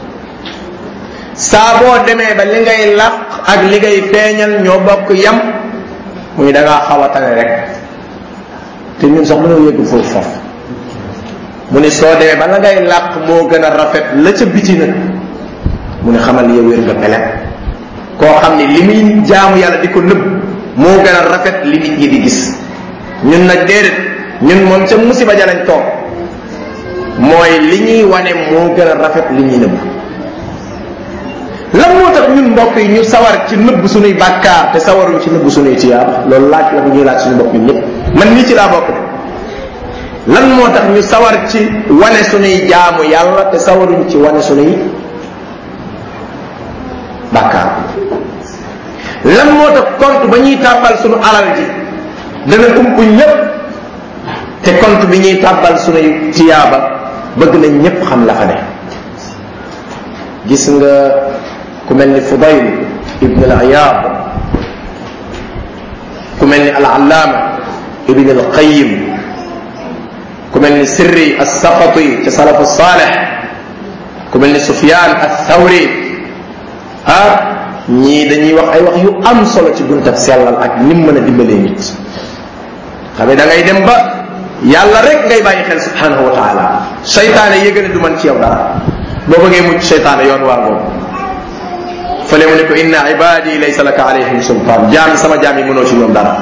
saa boo demee ba li ngay làq ak li ngay feeñal ñoo bokk yam muy da ngaa xaw a tane rek te ñun sax mënoo yëgg foofu foofu mu ne soo demee ba la ngay làq moo gën a rafet la ca biti nag mu ne xamal yow wér nga pelet koo xam ne li muy jaamu yàlla di ko nëbb moo gën a rafet li nit ñi di gis ñun nag déedéet ñun moom ca musiba ja lañ toog mooy li ñuy wane moo gën a rafet li ñuy nëbb lan moo tax ñun mbokk yi ñu sawar ci nëbb suñuy bàkkaar te sawaruñ ci nëbb suñuy tiyaab loolu laaj la bu ñuy laaj suñu bopp ñun ñëpp man nii ci laa bokk de lan moo tax ñu sawar ci wane suñuy jaamu yàlla te sawaruñ ci wane suñuy bàkkaar lan moo tax compte ba ñuy tàbbal suñu alal ji dana ump ñëpp te compte bi ñuy tàbbal suñuy tiyaaba bëgg nañ ñëpp xam la fa ne gis nga ku mel ni Fudayl ibn al-Iyaad ku mel ni al-Allaama ibn al-Qayyim ku mel ni Sirri as-Saqati ca salafu saalih ku mel ni Sufyaan ath-Thawri ñii dañuy wax ay wax yu am solo ci buntab sellal ak nim mën a dimbalee nit xam ne da ngay dem ba yàlla rek ngay bàyyi xel subhanahu wa taala seytaane yëgale du man ci yow dara boo bëggee mucc seytaane yoon waa boobu fële mu ne ko inna ibadi laysa laka alayhim sultaan sama jaam yi mënoo ci ñoom dara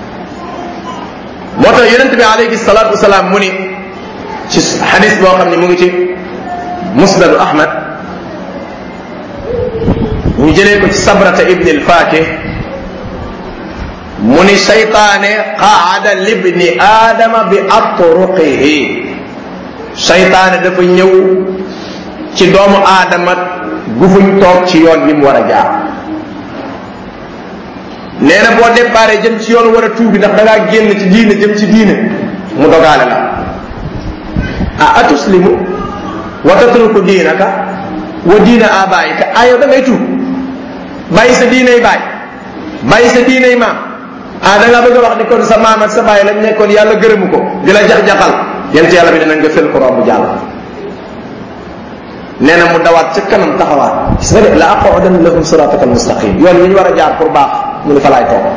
moo tax yonente bi alayhi salatu wasalaam mu ni ci xadis boo xam ne mu ngi ci musnadu Ahmad ñu jëlee ko ci Sabrata ibn al-Fakih mu ni seytaane qaada libni aadama bi atruqihi seytaane dafa ñëw ci doomu aadama gufuñ toog ci yoon bi mu war a jaar nee na boo déparé jëm ci yoon war a tuubi ndax da ngaa génn ci diine jëm ci diine mu dogaale la atuslimu wa tatruku diinaka wa diina abaayika yow da ngay tuub bàyyi sa diinay baay bàyyi sa diinay maam da nga bëgg a wax ni kon sa maam ak sa baay lañ nekkoon yàlla gërëmu ko di la jax-jaxal yent yàlla bi dina nga fël ko romb jàll nee na mu dawaat ca kanam taxawaat gis nga de la aqudanna lahum siraataka almustaqim yoon wi ñu war a jaar pour baax mu ni fa laay toog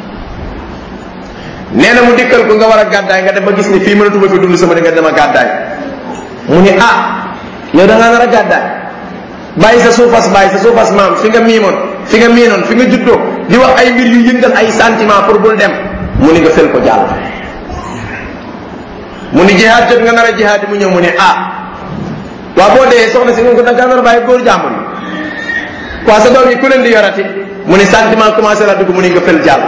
nee na mu dikkal ko nga war a gàddaay nga dem ba gis ni fii mënatuma fi dund sama di nga dem a gàddaay mu ni yow da ngaa nar a gàddaay bàyyi sa suufas maam fi nga miinoon fi nga juddoo di wax ay mbir yu yëngal ay sentiment pour bul dem mu ni nga fel ko jàll mu ni jihaad jot nga nar a jihaad mu ñëw mu ni waa boo dee soxna si nga ko da ngaa nar a bàyyi góor jàmbur yi waa sa doom yi ku leen di yorati mu ni sentiment commencé la dugg mu ni nga fel jàll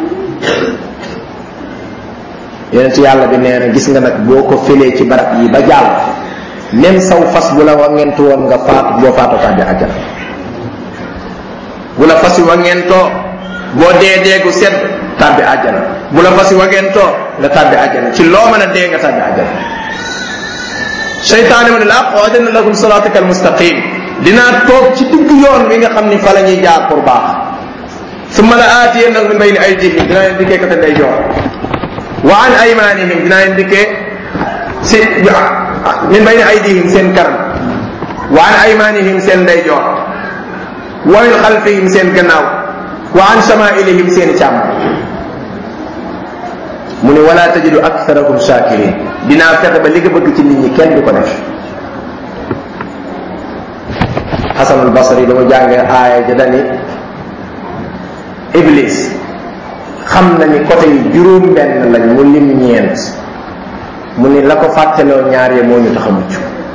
yonent yàlla bi nee na gis nga nag boo ko felee ci barab yi ba jàll même saw fas bu la wangeentu woon nga faatu boo faatoo tàbbi àjjana bu la fas yi wangeentoo boo dee gu sedd tàbbi àjjana bu la fas yi wangeentoo nga tàbbi àjjana ci loo mën a dee nga tàbbi àjjana seytaane mu ne la aqudanna lahum siraataka almustaqim dinaa toog ci digg yoon wi nga xam ni fa la ñuy jaar pour baax summa la aatiyannahum min bayni aydihim dinaa leen dikkee côté ndeyjoor wa an aymanihim dinaa leen dikkee si min bayni aydihim seen kanam wa an aymanihim seen ndeyjoor wa min xalfihim seen gannaaw wa an shamailihim seen càmm mu ne wala tajidu aktharahum shakirin dinaa fexe ba li nga bëgg ci nit ñi kenn du ko def Hasan al-Basri dama jàngee aaya ja dani Iblis xam na ni côté yi juróom benn lañ mu lim ñeent mu ni la ko fàtteloo ñaar yi moo ñu tax a mucc.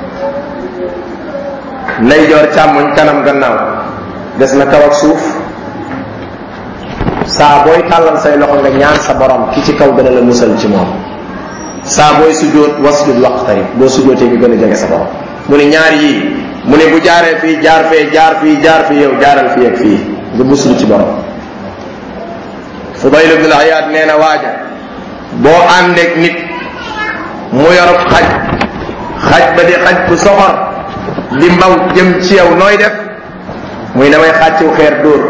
ndeyjoor càmmoñ kanam gannaaw des na kaw ak suuf. saa booy tàllal say loxo nga ñaan sa borom ki ci kaw gën a la musal ci moom. saa booy sujjóot wasjud waqtarib boo sujjóotee nga gën a jege sa borom. mu ne ñaar yii mu ne bu jaaree fii jaar fee jaar fii jaar fii yow jaaral fii ak fii nga muslu ci borom. Fudayl ibn al-Iyad nee na waaja boo àndeek nit mu yorub xaj ba di xaj bu soxor di mbaw jëm ci yow nooy def muy damay xàcciw xeer dóor.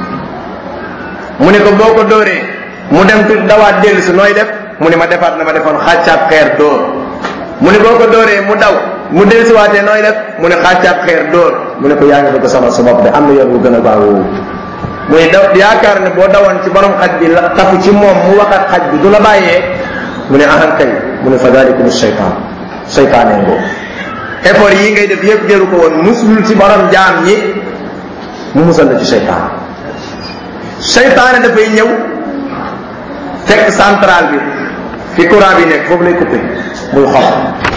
mu ne ko boo ko dóoree mu dem tu dawaat dellu si nooy def mu ne ma defaat na ma defoon xàccaab xeer dóor. mu ne boo ko dóoree mu daw mu dellu si waatee nooy def mu ne xàccaab xeer dóor. mu ne ko yaa ngi bëgg sonal sa bopp de am na yoon bu gën a gaaw woowu. mu ne yaakaar ne boo dawoon ci borom xaj bi la tafu ci moom mu waxat xaj bi du la bàyyee mu ne ahan kay mu ne fa dalikum seytaane ngoo. effort yi ngay def yëpp jëru ko woon muslul ci borom jaam ñi mu musal la ci seytaan. seytaane dafay ñëw fekk central bi fi courant bi nekk foofu lay coupé muy xol.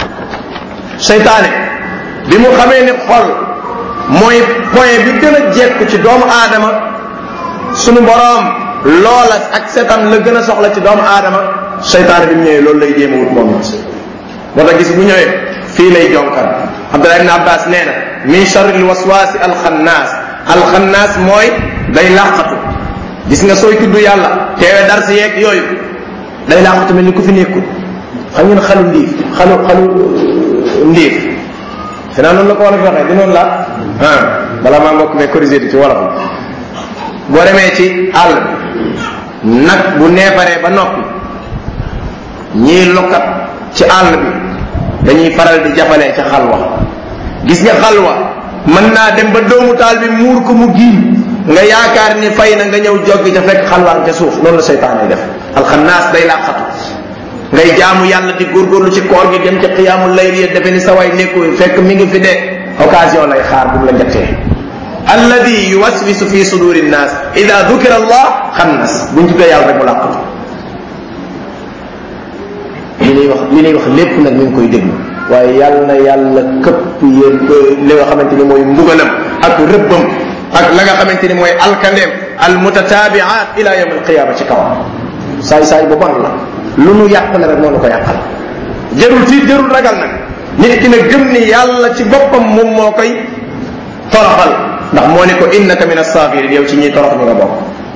seytaane bi mu xamee ni xol mooy point bi gën a jekku ci doomu aadama sunu boroom loola ak setam la gën a soxla ci doomu aadama. seytaane bi mu ñëwee loolu lay jéem a wut moom it moo tax gis bu ñëwee fii lay jonkan. Abdullah ibn Abbas nee na min sharril waswaasi alxannaas mooy day làqatu. gis nga sooy tudd yàlla teewe dar si yeeg yooyu day làqatu mel ni ku fi nekkul. xam ngeen xalu ndiif te naa noonu la ko wala fi waxee di noonu la bala maa mbokk mais corrigé di ci wolof boo demee ci àll bi nag bu neefaree ba noppi ñii lokkat ci àll bi dañuy faral di jafalee ca xalwa. gis nga xalwa mën naa dem ba doomu taal bi muur ko mu giim nga yaakaar ni fay na nga ñëw joggi ca fekk xalwaan ca suuf. noonu la seytaane def. alxannaas day làqatu ngay jaamu yàlla di góorgóorlu ci koor gi dem ca qiyaamul layl ya defe ni sa way nekku fekk mi ngi fi de occasion lay xaar bu mu la njattee. alladi yuwaswisu fi suduri nnaas ida dukira allah xannas buñ tuddee yàlla rek mu làqatu. li ñuy wax lépp nag mi ngi koy déglu waaye yàlla na yàlla këpp yéen li nga xamante ni mooy mbugalam ak rëbbam ak la nga xamante ni mooy alkandeem almutatabiat ila yawm alqiyama ci kawam. saay bu bon la lu nu yàq la rek moo nu ko yàqal. jarul tiit jarul ragal nag nit ki na gëm ni yàlla ci boppam moom moo koy toroxal ndax moo ne ko innaka min as-sagirin yow ci ñiy torox ñu nga bokk.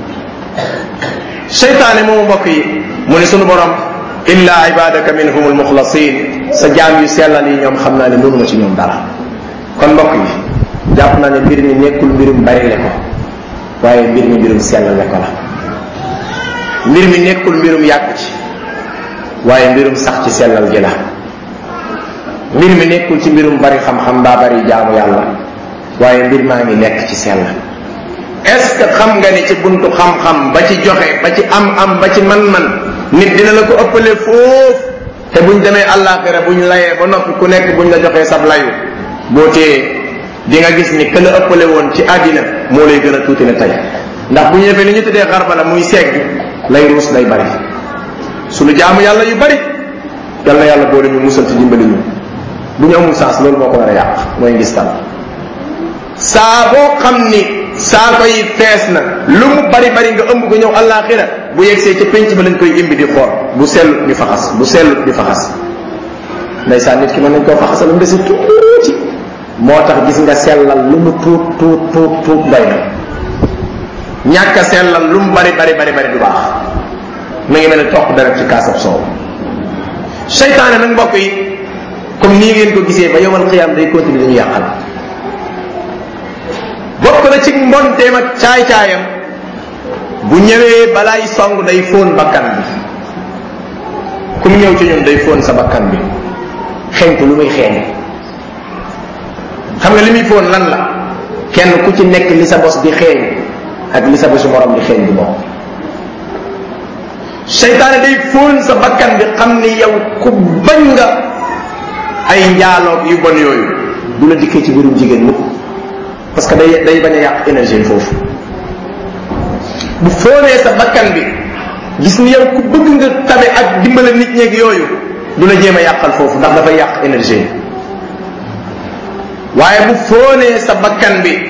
seytaane moomu mbokk yi mu ne sunu borom illa ibadaka minhum almuxlasin sa jaam yu sellal yi ñoom xam naa ne mënuma ci ñoom dara. kon mbokk yi jàpp naa ne mbir mi nekkul mbirum bari le ko waaye mbir mi mbirum sellal le ko la. mbir mi nekkul mbirum yàgg ci waaye mbirum sax ci sellal gi la. mbir mi nekkul ci mbirum bari xam-xam mbaa bari jaamu yàlla waaye mbir maa ngi nekk ci sellal. est-ce que xam nga ni ci buntu xam-xam ba ci joxe ba ci am ba ci man-man nit dina la ko ëppale foofu te buñ demee àllaaxira buñ layee ba noppi ku nekk buñ la joxee sab layu boo téye di nga gis ni que la ëppale woon ci àddina moo lay gën a tuuti ne tey. ndax bu ñu defee li ñu tuddee xarba la muy segg lay ruus lay bari suñu jaamu yàlla yu bari yal na yàlla boole ñu musal ci dimbali ñu bu ñu amul saas loolu moo ko war a yàq mooy ngis tal. saa boo xam ni saako yi fees na lu mu bari nga ëmb ko ñëw àllaaxira bu yegsee ca penc ba lañ koy imbi di xool bu sellut di faxas bu sellut di faxas. ndeysaan nit ki mën nañ koo faxasal mu desi tuuti moo tax gis nga sellal lu mu tuut doy na. ñàkk a sellal lu mu bari du baax mu ngi mel ne toq dara ci kaasab soow. seytaane nag mbokk yi comme nii ngeen ko gisee ba yowmal xiyaam day continuer dañu yàqal. bokk na ci mbonteem ak caay-caayam bu ñëwee balaay song day fóon bakkan bi. ku mu ñëw ci ñun day fóon sa bakkan bi xeeñ ko lu muy xeeñ. xam nga li muy fóon lan la kenn ku ci nekk li sa bos di xeeñ ak li sa bosu morom di xeeñ di moom. seytaane day fóon sa bakkan bi xam ni yow ku bañ nga ay njaaloog yu bon yooyu du la dikkee ci biirum jigéen mukk parce que day bañ a yàq énergie foofu. bu fóonee sa bakkan bi gis ni yow ku bëgg nga tabe ak dimbale nit ñeeg yooyu du la jéem a yàqal foofu ndax dafay yàq énergie waaye bu fóonee sa bakkan bi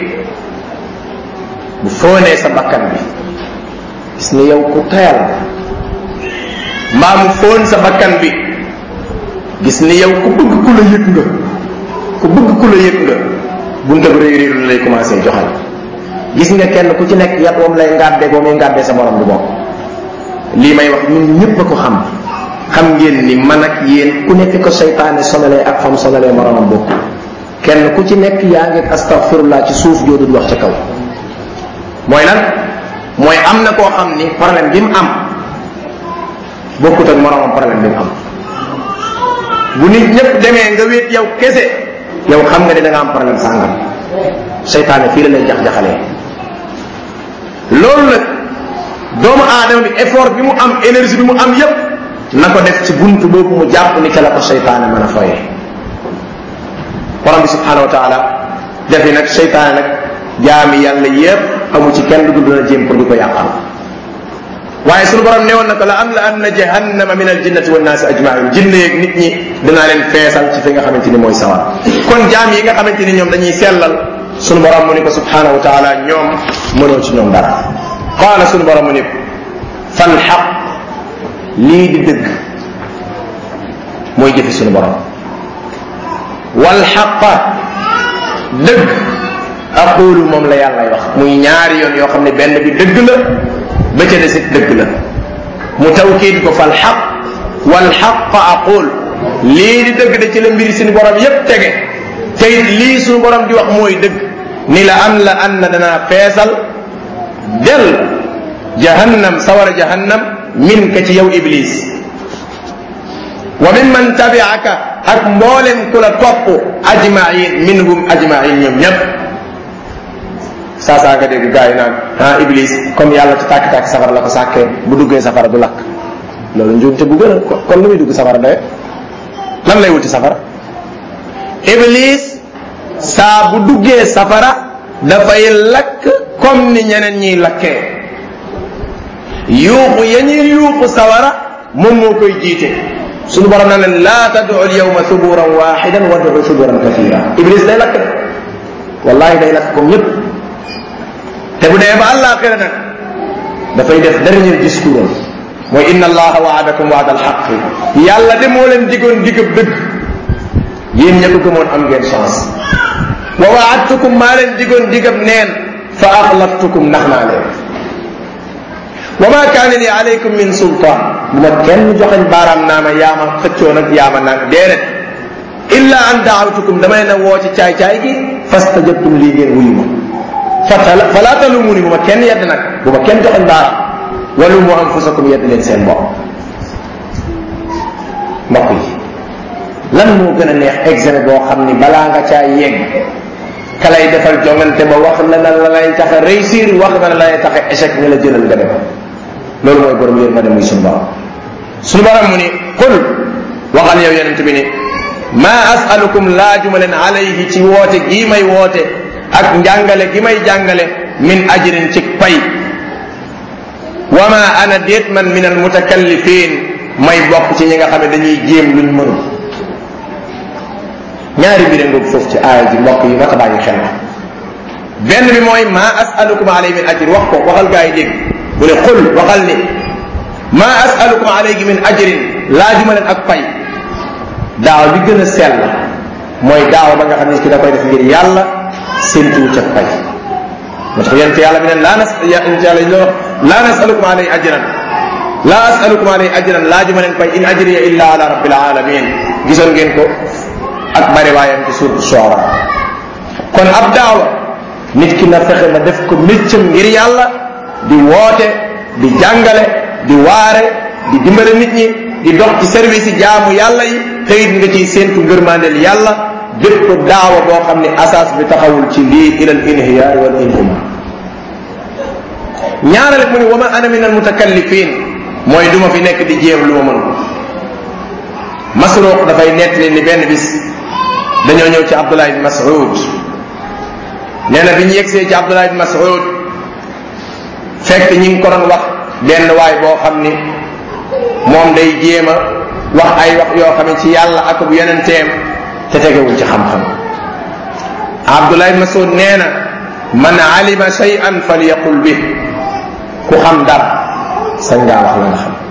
gis ni yow ku tayal mbaa mu fóon sa bakkan bi gis ni yow ku bëgg ku la yëg nga bunta bu réy réy lay commencé joxal gis nga kenn ku ci nekk yat wam lay ngàddee boo muy ngàddee sa morom du bokk lii may wax ñun ñëpp a ko xam ngeen ni man ak yéen ku nekk ko seytaane sonalee ak fam sonalee moromam bokk kenn ku ci nekk yaa ngi astaghfirullah ci suuf joodul wax ca kaw mooy lan mooy am na koo xam ni problème bi mu am bokkut ak moromam problème bi mu am bu nit ñëpp demee nga wéet yow kese yow xam nga ne da nga am problème sàngam seytaane fii la lay jax-jaxalee loolu nag doomu aadama bi effort bi mu am énergie bi mu am yépp na ko def ci buntu boobu mu jàpp ni ca la ko seytaane mën a foyee borom bi subhanahu wa taala defi nag seytaane nag jaami yàlla yépp amu ci kenn du dina jéem pour di ko yàqal waaye sunu borom newoon na ko la am la anna jahannama min al jinnati wan naasi ajmain jinne yeeg nit ñi dinaa leen feesal ci fi nga xamante ni mooy sawar kon jaam yi nga xamante ni ñoom dañuy sellal sunu borom mu ni ko subhanahu wa taala ñoom mënoo ci ñoom dara qaala sunu borom mu ni fal xaq lii di dëgg mooy jëfi sunu borom wal xaqa dëgg aqulu moom la yàllay wax muy ñaari yoon yoo xam ne benn bi dëgg la ba ca desit dëgg la mu tawkiid ko fal xaq wal xaqa aqul lii di dëgg de ci la mbiri suñu borom yépp tege te it lii suñu borom di wax mooy dëgg ni la am la an na danaa feesal del jahannam sawara jahannam min ka ci yow iblis wa min man tabi'aka ak mboolem ku la topp ajmain minhum ajmain ñoom ñépp saa nga dégg gars yi naan iblis comme yàlla ci tàkk-tàkk safara la ko sàkkee bu duggee safara du lakk loolu njuumte bu gën a kon lu muy dugg safara doye lan lay wuti safara iblis saa bu duggee safara dafay lakk comme ni ñeneen ñiy lakkee yuuxu ya ñuy yuuxu sawara moom moo koy jiite suñu borom na leen laa tad'u al-yawma thuburan wahidan wad'u thuburan kathira iblis day lakk wallahi day lakk comme ñëpp te bu dee ba àllaaxira nag dafay def dernier discours am mooy inna allaha waadakum waada alxaq yàlla de moo leen digoon digab dëgg yéen ña ko gëmoon am ngeen chance wa waadtukum maa leen digoon digab neen fa axlaftukum nax naa leen wa ma kaana li alaykum min sultaan bu ma kenn joxañ baaraam naa ma yaama xëccoo nag yaama naan déedéet illa an daawtukum damay na woo ci caay-caay gi fastajabtum lii ngeen wuyu ma fala talumuni bu ma kenn yedd nag bu ma kenn joxañ baaraam walumu anfusakum yedd leen seen bopp mbokk yi lan moo gën a neex examen boo xam ni balaa nga caa yegg ka lay defal jongante ba wax la la lay tax a réussir wax na la lay tax a échec nga la jëlal nga dem loolu mooy borom yéen ma dem muy suñu borom suñu borom mu ni qul waxal yow yonent bi ni ma asalukum laajuma leen alayhi ci woote gii may woote ak njàngale gi may jàngale min ajrin ci pay wa ma ana déet man min al mutakallifin may bokk ci ñi nga xam ne dañuy jéem luñ mënul ñaari mbir ngoog foofu ci aaya ji mbokk yi naka bàyyi xel benn bi mooy ma asalukum alayhi min ajrin wax ko waxal gaa yi dégg bu ne xul waxal ni ma asalukum alayhi min ajrin laajuma leen ak pay daaw bi gën a sell mooy daaw ba nga xam ne ki da koy def ngir yàlla séntuwu ca pay moo tax yonent yàlla bi ne laa nasalukum alayhi ajran laa asalukum alayhi ajran laajuma leen pay in ajriya illa ala rabbil alamin gisoon ngeen ko ak bari waayam ci suuratu Shu'ara kon ab daawa nit ki na fexe na def ko méccam ngir yàlla di woote di jàngale di waare di dimbale nit ñi di dox ci service yi jaamu yàlla yi teyit nga ciy séentu ngërmandeel yàlla bépp daawa boo xam ne asaas bi taxawul ci lii ilal inhiyaar wal inhima ñaareel mu ni wa ma ana min al mutakallifin mooy duma fi nekk di jéem lu ma mën Masruq dafay nettali ni benn bis dañoo ñëw ci Abdullah ibn Mas'ud nee na bi ñu yegsee ci Abdullah ibn Mas'ud fekk ñi ngi ko doon wax benn waay boo xam ni moom day jéem a wax ay wax yoo xam ne ci yàlla ak bu yonenteem te tegewul ci xam-xam. Abdullah ibn Mas'ud nee na man alima shay'an falyaqul bih, ku xam dara sañ ngaa wax la nga xam.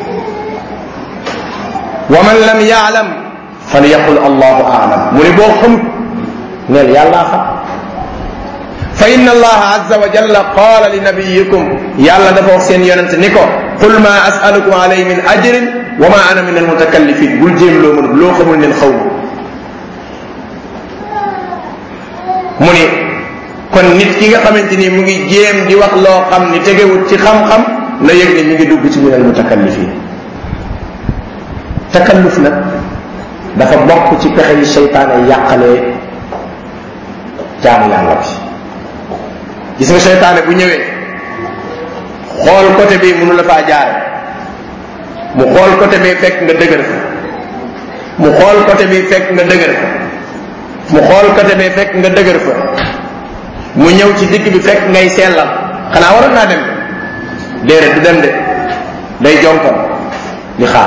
wa man lam ya'lam falyaqul allahu a'lam, mu ne boo xamut neel yàllaa xam. fa inna allaha azza wa jalla qaala li nabiyikum, yàlla dafa wax seen yonent ni ko qul ma as'alukum alayhi min ajrin wa ma ana min almutakallifin, bul jéem loo mënut loo xamul leen xaw mu ni kon nit ki nga xamante ni mu ngi jéem di wax loo xam ni tegewut ci xam-xam na yëg ni mi ngi dugg ci min almutakallifin. takalluf nag dafa bokk ci pexe yi seytaane yàqalee jaamu yàlla bi. gis nga seytaane bu ñëwee xool côté bii mënu la faa jaare, mu xool côté bii fekk nga dëgër fa, mu xool côté bii fekk nga dëgër fa, mu xool côté bii fekk nga dëgër fa, mu ñëw ci digg bi fekk ngay sellal. xanaa waroon naa dem déedéet du dem de, day jonkon di xaar,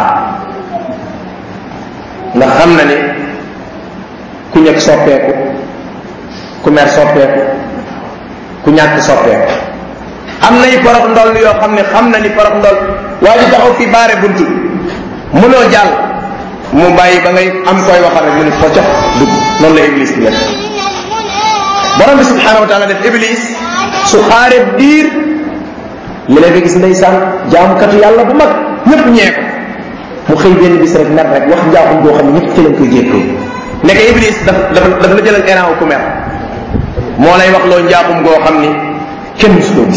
ndax xam na ni ku ñëkk soppeeku, ku mer soppeeku, ku ñàkk soppeeku. am nay porox ndol yoo xam ne xam na ni porox ndol waa ji taxaw fi baare buntu mënoo jàll, mu bàyyi ba ngay am koy waxal rek mu ni ko jox dugg. noonu la iblis di def. borom bi subhanahu wa taala def iblis su xaaree diir li la nga gis ndeysaan jaamukatu yàlla bu mag ñëpp ñee ko, mu xëy benn bis rek mer rek wax njaaxum boo xam ne ñëpp ci lañ koy jéppee. nekk iblis dafa la jëlal éran ku mer, moo lay wax loo njaaxum goo xam ni kenn musu koo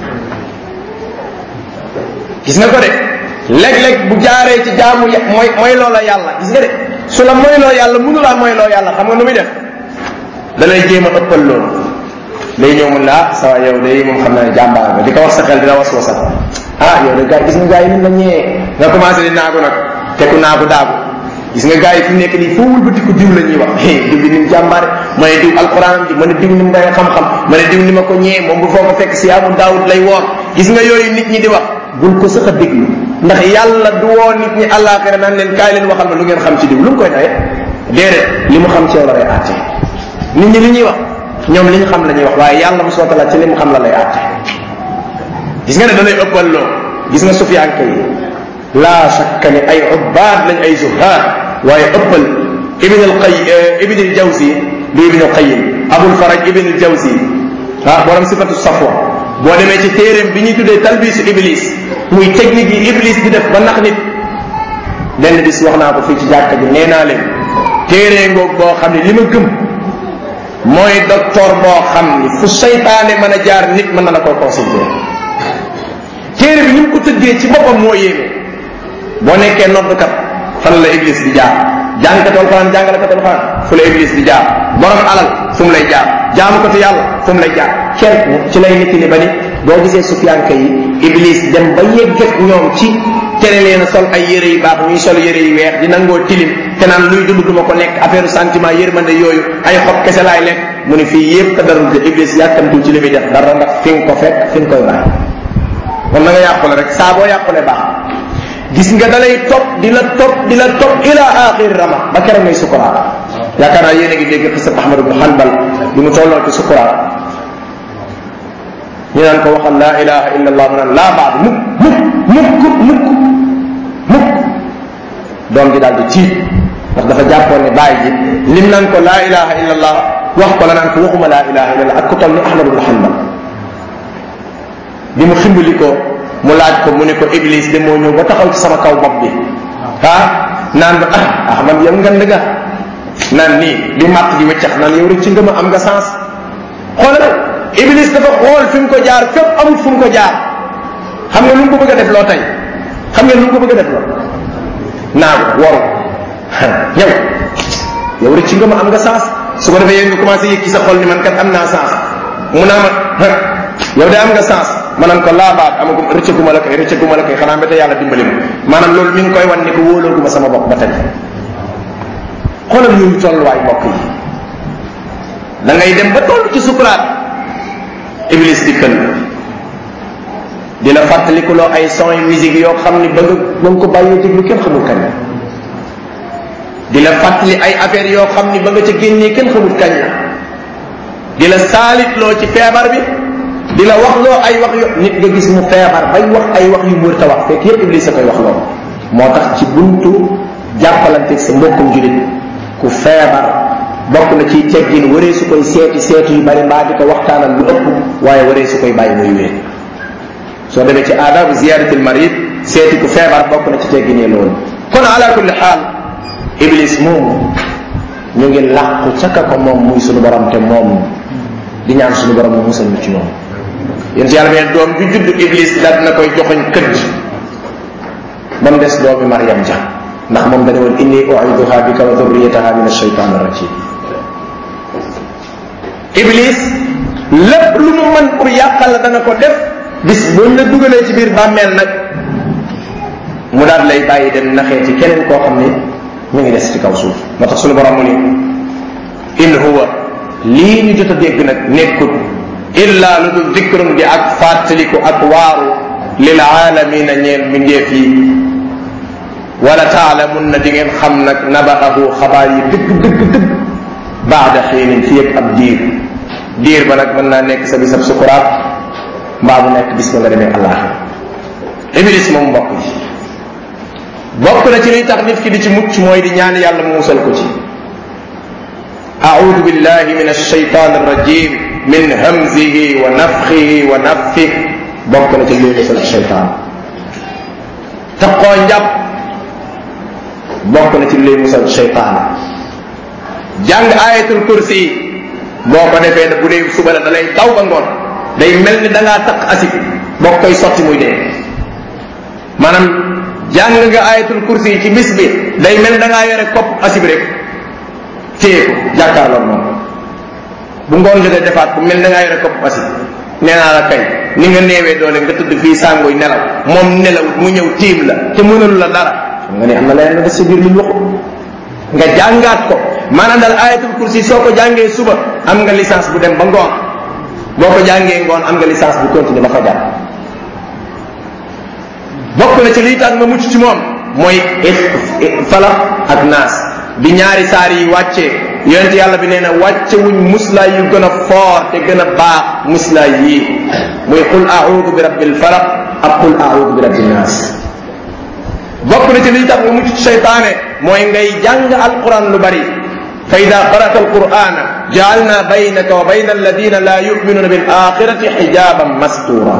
gis nga ko de. léeg-léeg bu jaaree ci jaamu mooy loola yàlla, gis nga de su la mooy loo yàlla mënu laa mooy loo yàlla, xam nga nu muy def da lay jéem a ëppal loolu. day ñëw mun la sawa yow day moom xam naa ne jàmbaar nga di ko wax sa xel dina was wasal. yow de gars gis nga gars yi nin la ñëwee nga commencé di naagu nag te ku naagu daagu. gis nga gars yi fi nekk nii foo wëlbatiku diw la ñuy wax diw bi ni mu jàmbaare, ma ne diw alquran ji, ma ne diw ni mu bay xam-xam, ma ne diw ni ma ko ñëwee moom bu foo ko fekk si yaamu daawut lay woor. gis nga yooyu nit ñi di wax bul ko sax a déglu, ndax yàlla du woo nit ñi àllaaxira naan leen kaay leen waxal ma lu ngeen xam ci diw. lu mu koy daye déedéet, li mu xam ci yow la lay àtte. nit ñi li ñuy wax ñoom li ñu xam la ñuy wax, waaye yàlla subhanahu wa ta'ala ci li mu xam la lay àtte. gis nga ne da lay ëppal loo. gis nga sufiyanke yi laa shakka ni ay ubbaad lañ, ay zuhaad, waaye ëppal. ibn al jawzi du ibn al qayyim, abul faraj ibn al jawzi borom sifatu safwa, boo demee ci téeréem bi ñuy tuddee talbisu iblis, muy technique yi iblis di def ba nax nit. benn bis wax naa ko fii ci jàkka ji, nee naa leen téere ngoog boo xam ne li ma gëm mooy docteur boo xam ni fu seytaane mën a jaar nit mën na la koy consulter. téere bi ni mu ko tëggee ci boppam moo yéeme. boo nekkee noddkat fan la iblis di jaar, jàngkatu alxuraan jàngalekatu alxuraan fu la iblis di jaar, borom alal fu mu lay jaar, jaamukatu yàlla fu mu lay jaar. kenn ci lay nit ni ba ni boo gisee sufiyanke yi iblis dem ba yegg ak ñoom ci tere leen a sol ay yére yu baax, ñuy sol yére yu weex di nangoo tilim te naan luy dund duma ko lekk, affaire sentiment yërmande yooyu ay xob kese laay lekk. mu ne fii yëpp te darul te iblis yàkkamtul ci li muy def dara, ndax fi nga ko fekk fi nga koy bàyyi. kon na nga yàqule rek, saa boo yàqule baax. gis nga da lay topp di la topp ila axir rama ba keroog ngay sukuraat. yaakaar naa yéen a ngi dégg xisab Ahmad ibn Hanbal bi mu tolloo ci sukuraat, ñu naan ko waxal laa ilaha illa allah, mu naan laa baat mukk doom ji daal di tiit, ndax dafa jàppoon ne bàyyi ji lim naan ko laa ilaha illa allah wax ko la naan ko waxuma laa ilaha illa allah, ak ku toll ni Ahmad ibn Hanbal. bi mu ximbali ko mu laaj ko, mu ne ko iblis de moo ñëw ba taxaw ci sama kaw bopp bi naan ba Ahmad yow ngand nga naan nii di màtt di wëccax naan yow rek ci ngëm am nga sens. xoolal iblis dafa xool fi mu ko jaar fépp amul fu mu ko jaar. xam nga lu mu ko bëgg a def loo tey, xam nga lu mu ko bëgg a def loo naagu waru ñëw yow rek ci ngëm am nga sens. su ko defee yéen nga commencé yëg ci sa xol ni man kat am naa sens. mu naa ma yow de am nga sens, ma naan ko laa baat amagum rëccaguma la koy xanaa ba tey yàlla dimbali ma. maanaam loolu mi ngi koy wan ni ko wóolooguma sama bopp ba tey. xoolal yooyu tolluwaay mbokk yi, da ngay dem ba toll ci sukuraat iblis dikkal di la fàttalikuloo ay son yu musique yoo xam ni ba nga ko bàyyee déglu kenn xamul kañ di la fàttali ay affaires yoo xam ni ba nga ca génnee kenn xamul kañ la di la saalitloo ci feebar bi di la wax loo ay wax yo nit nga gis mu feebar bay wax ay wax yu mër ta wax fekk yépp Iblis a koy wax loolu moo tax ci buntu jàppalanteeg sa mbokkum julit ku feebar bokk na ci teggin waree su koy seeti yu bari mbaa di ko waxtaanal lu ëpp waaye waree su koy bàyyi muy wéer soo demee ci aadabu ziyaratil marid seeti ku feebar bokk na ci tegginee loolu kon ala kulli xaal Iblis moom ñu ngi làqu ca ka ko moom muy sunu borom te moom di ñaan sunu borom mu musal ñu ci moom yéen ci yàlla mee doom ju judd Iblis daal dina koy joxoñ këdd ba mu des doomi Maryam ja ndax moom dañu woon inni u'iduha bika wa dhurriyataha min ash-shaytan ar-rajim Iblis lépp lu mu mën pour yàqal la dana ko def bis buñ la dugalee ci biir bàmmeel nag mu daal lay bàyyi dem naxee ci keneen koo xam ni ñu ngi des ci kaw suuf moo tax sunu borom mu ni in huwa lii ñu jot a dégg nag nekkut illa lu dul dikrun di ak fàttaliku ak waaru lil aalamina ñeel mbindeef yi wala taalamun na di ngeen xam nag naba'ahu xabaar yi dëgg baada xiinin fi yëg ab diir ba nag mën naa nekk sa bisab sukuraat mbaa bu nekk bis ba nga demee àllaaxira Iblis moom mbokk yi bokk na ci liy tax nit ki di ci mucc mooy di ñaan yàlla mu musal ko ci a'uudu billahi min ash-shaytaan ar-rajiim min hamzihi wa nafxihi wa naffihi bokk na ci liy musal shaytaan taqoo njàpp bokk na ci liy musal shaytaan jàng ayatul kursi boo ko defee ne bu dee suba la da lay daw ba ngoon day mel ni da ngaa taq asib boo koy sotti muy dee maanaam jàng nga ayatul kursi ci bis bi day mel da ngaa yore kopp asib rek téye ko jàkkaarloo moom bu ngoon jotee defaat bu mel da ngaa yore kopp asib nee naa la kay ni nga neewee doole nga tëdd fii sàngooy nelaw moom nelaw mu ñëw tiim la te mënalu la dara xam nga ne am na leneen des sa biir lu ñu wax nga jàngaat ko maanaam daal ayatul kursi soo ko jàngee suba am nga licence bu dem ba ngoon boo ko jàngee ngoon am nga licence bu continuer ba fa jàpp bokk na ci liy tax nga mucc ci moom mooy falaq ak naas bi ñaari saar yi wàccee yonent yàlla bi nee na wàcce wuñ muslaay yu gën a foor te gën a baax muslaay yii muy qul a'uudu bi rabbil falaq ak qul a'uudu bi rabbin naas bokk na ci liy tax nga mucc ci seytaane mooy ngay jàng alquran lu bari fa ida qara'ta alqur'ana ja'alna baynaka wa bayna alladina la yu'minuna bil akhirati hijaban mastura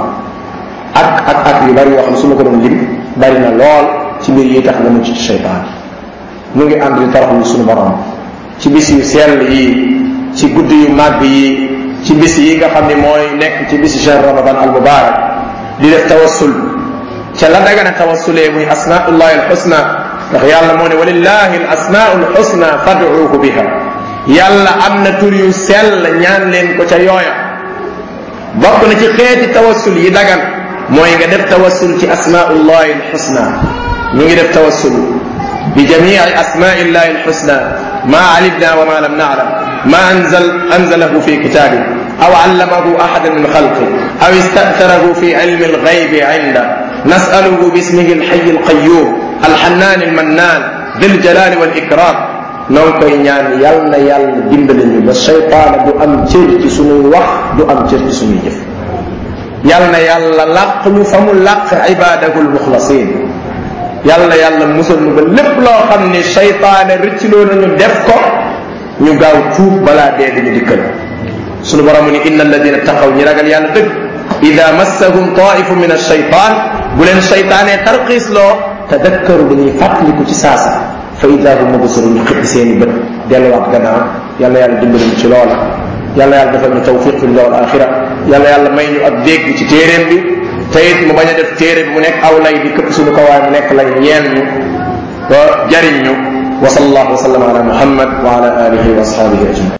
ak yu bari yoo xam su ma ko doon lim bari na lool ci mbir yi tax nga mucc ci seytaane mu ngi ànd di toroxlu suñu borom ci bis yu sell yi ci guddi yu màgg yi ci bis yi nga xam ne mooy nekk ci bisi shahr ramadan al mubarak di def tawassul ca la daga na tawassulee muy asmaullahi alxusna ndax yàlla moo ne walillahi al asmaul xusna fad'uuhu biha yàlla am na tur yu sell ñaan leen ko ca yooya bokk na ci xeeti tawassul yi dagan mooy nga def tawassul ci asmaullahi alxusna ñu ngi def tawassul bi jamii asmaillahi alxusna ma alimna wa ma lam na'lam ma anzalahu fi kitabi aw allamahu ahadan min xalqi aw ista'tharahu fi ilmi alghaybi 'inda nas'aluhu bismihi alhayy alqayyum alxannaan almannaan dil jalaali wal ikram noo ngi koy ñaan yal na yàlla dimbali ñu ba seytaane du am cër ci suñuy wax du am cër ci suñuy jëf yal na yàlla làq ñu fa mu làq ibadahu almuxlasin yal na yàlla musal ñu ba lépp loo xam ne seytaane rëccloo nañu def ko ñu gaaw tuub balaa dee di ñu dikkal suñu borom ni inna alladina taqaw ñi ragal yàlla dëgg ida massahum taifu min alsheytan bu leen seytaanee tarxiis loo tadakkaru dañuy fàttaliku ci saasa fa ida hum mubsirun ñu xëppi seen i bët delluwaat gannaaw yàlla yàlla dimbali ñu ci loola yàlla yàlla defal ñu tawfiq fi dunya wal axira yàlla yàlla may ñu ak dégg ci téeréem bi te it mu bañ a def téere bi mu nekk aw lay di këpp suñu kawaay mu nekk lay ñeel ñu ba jariñ ñu wa sallallahu wa sallam ala muhammad wa ala alihi wa ashabihi ajmain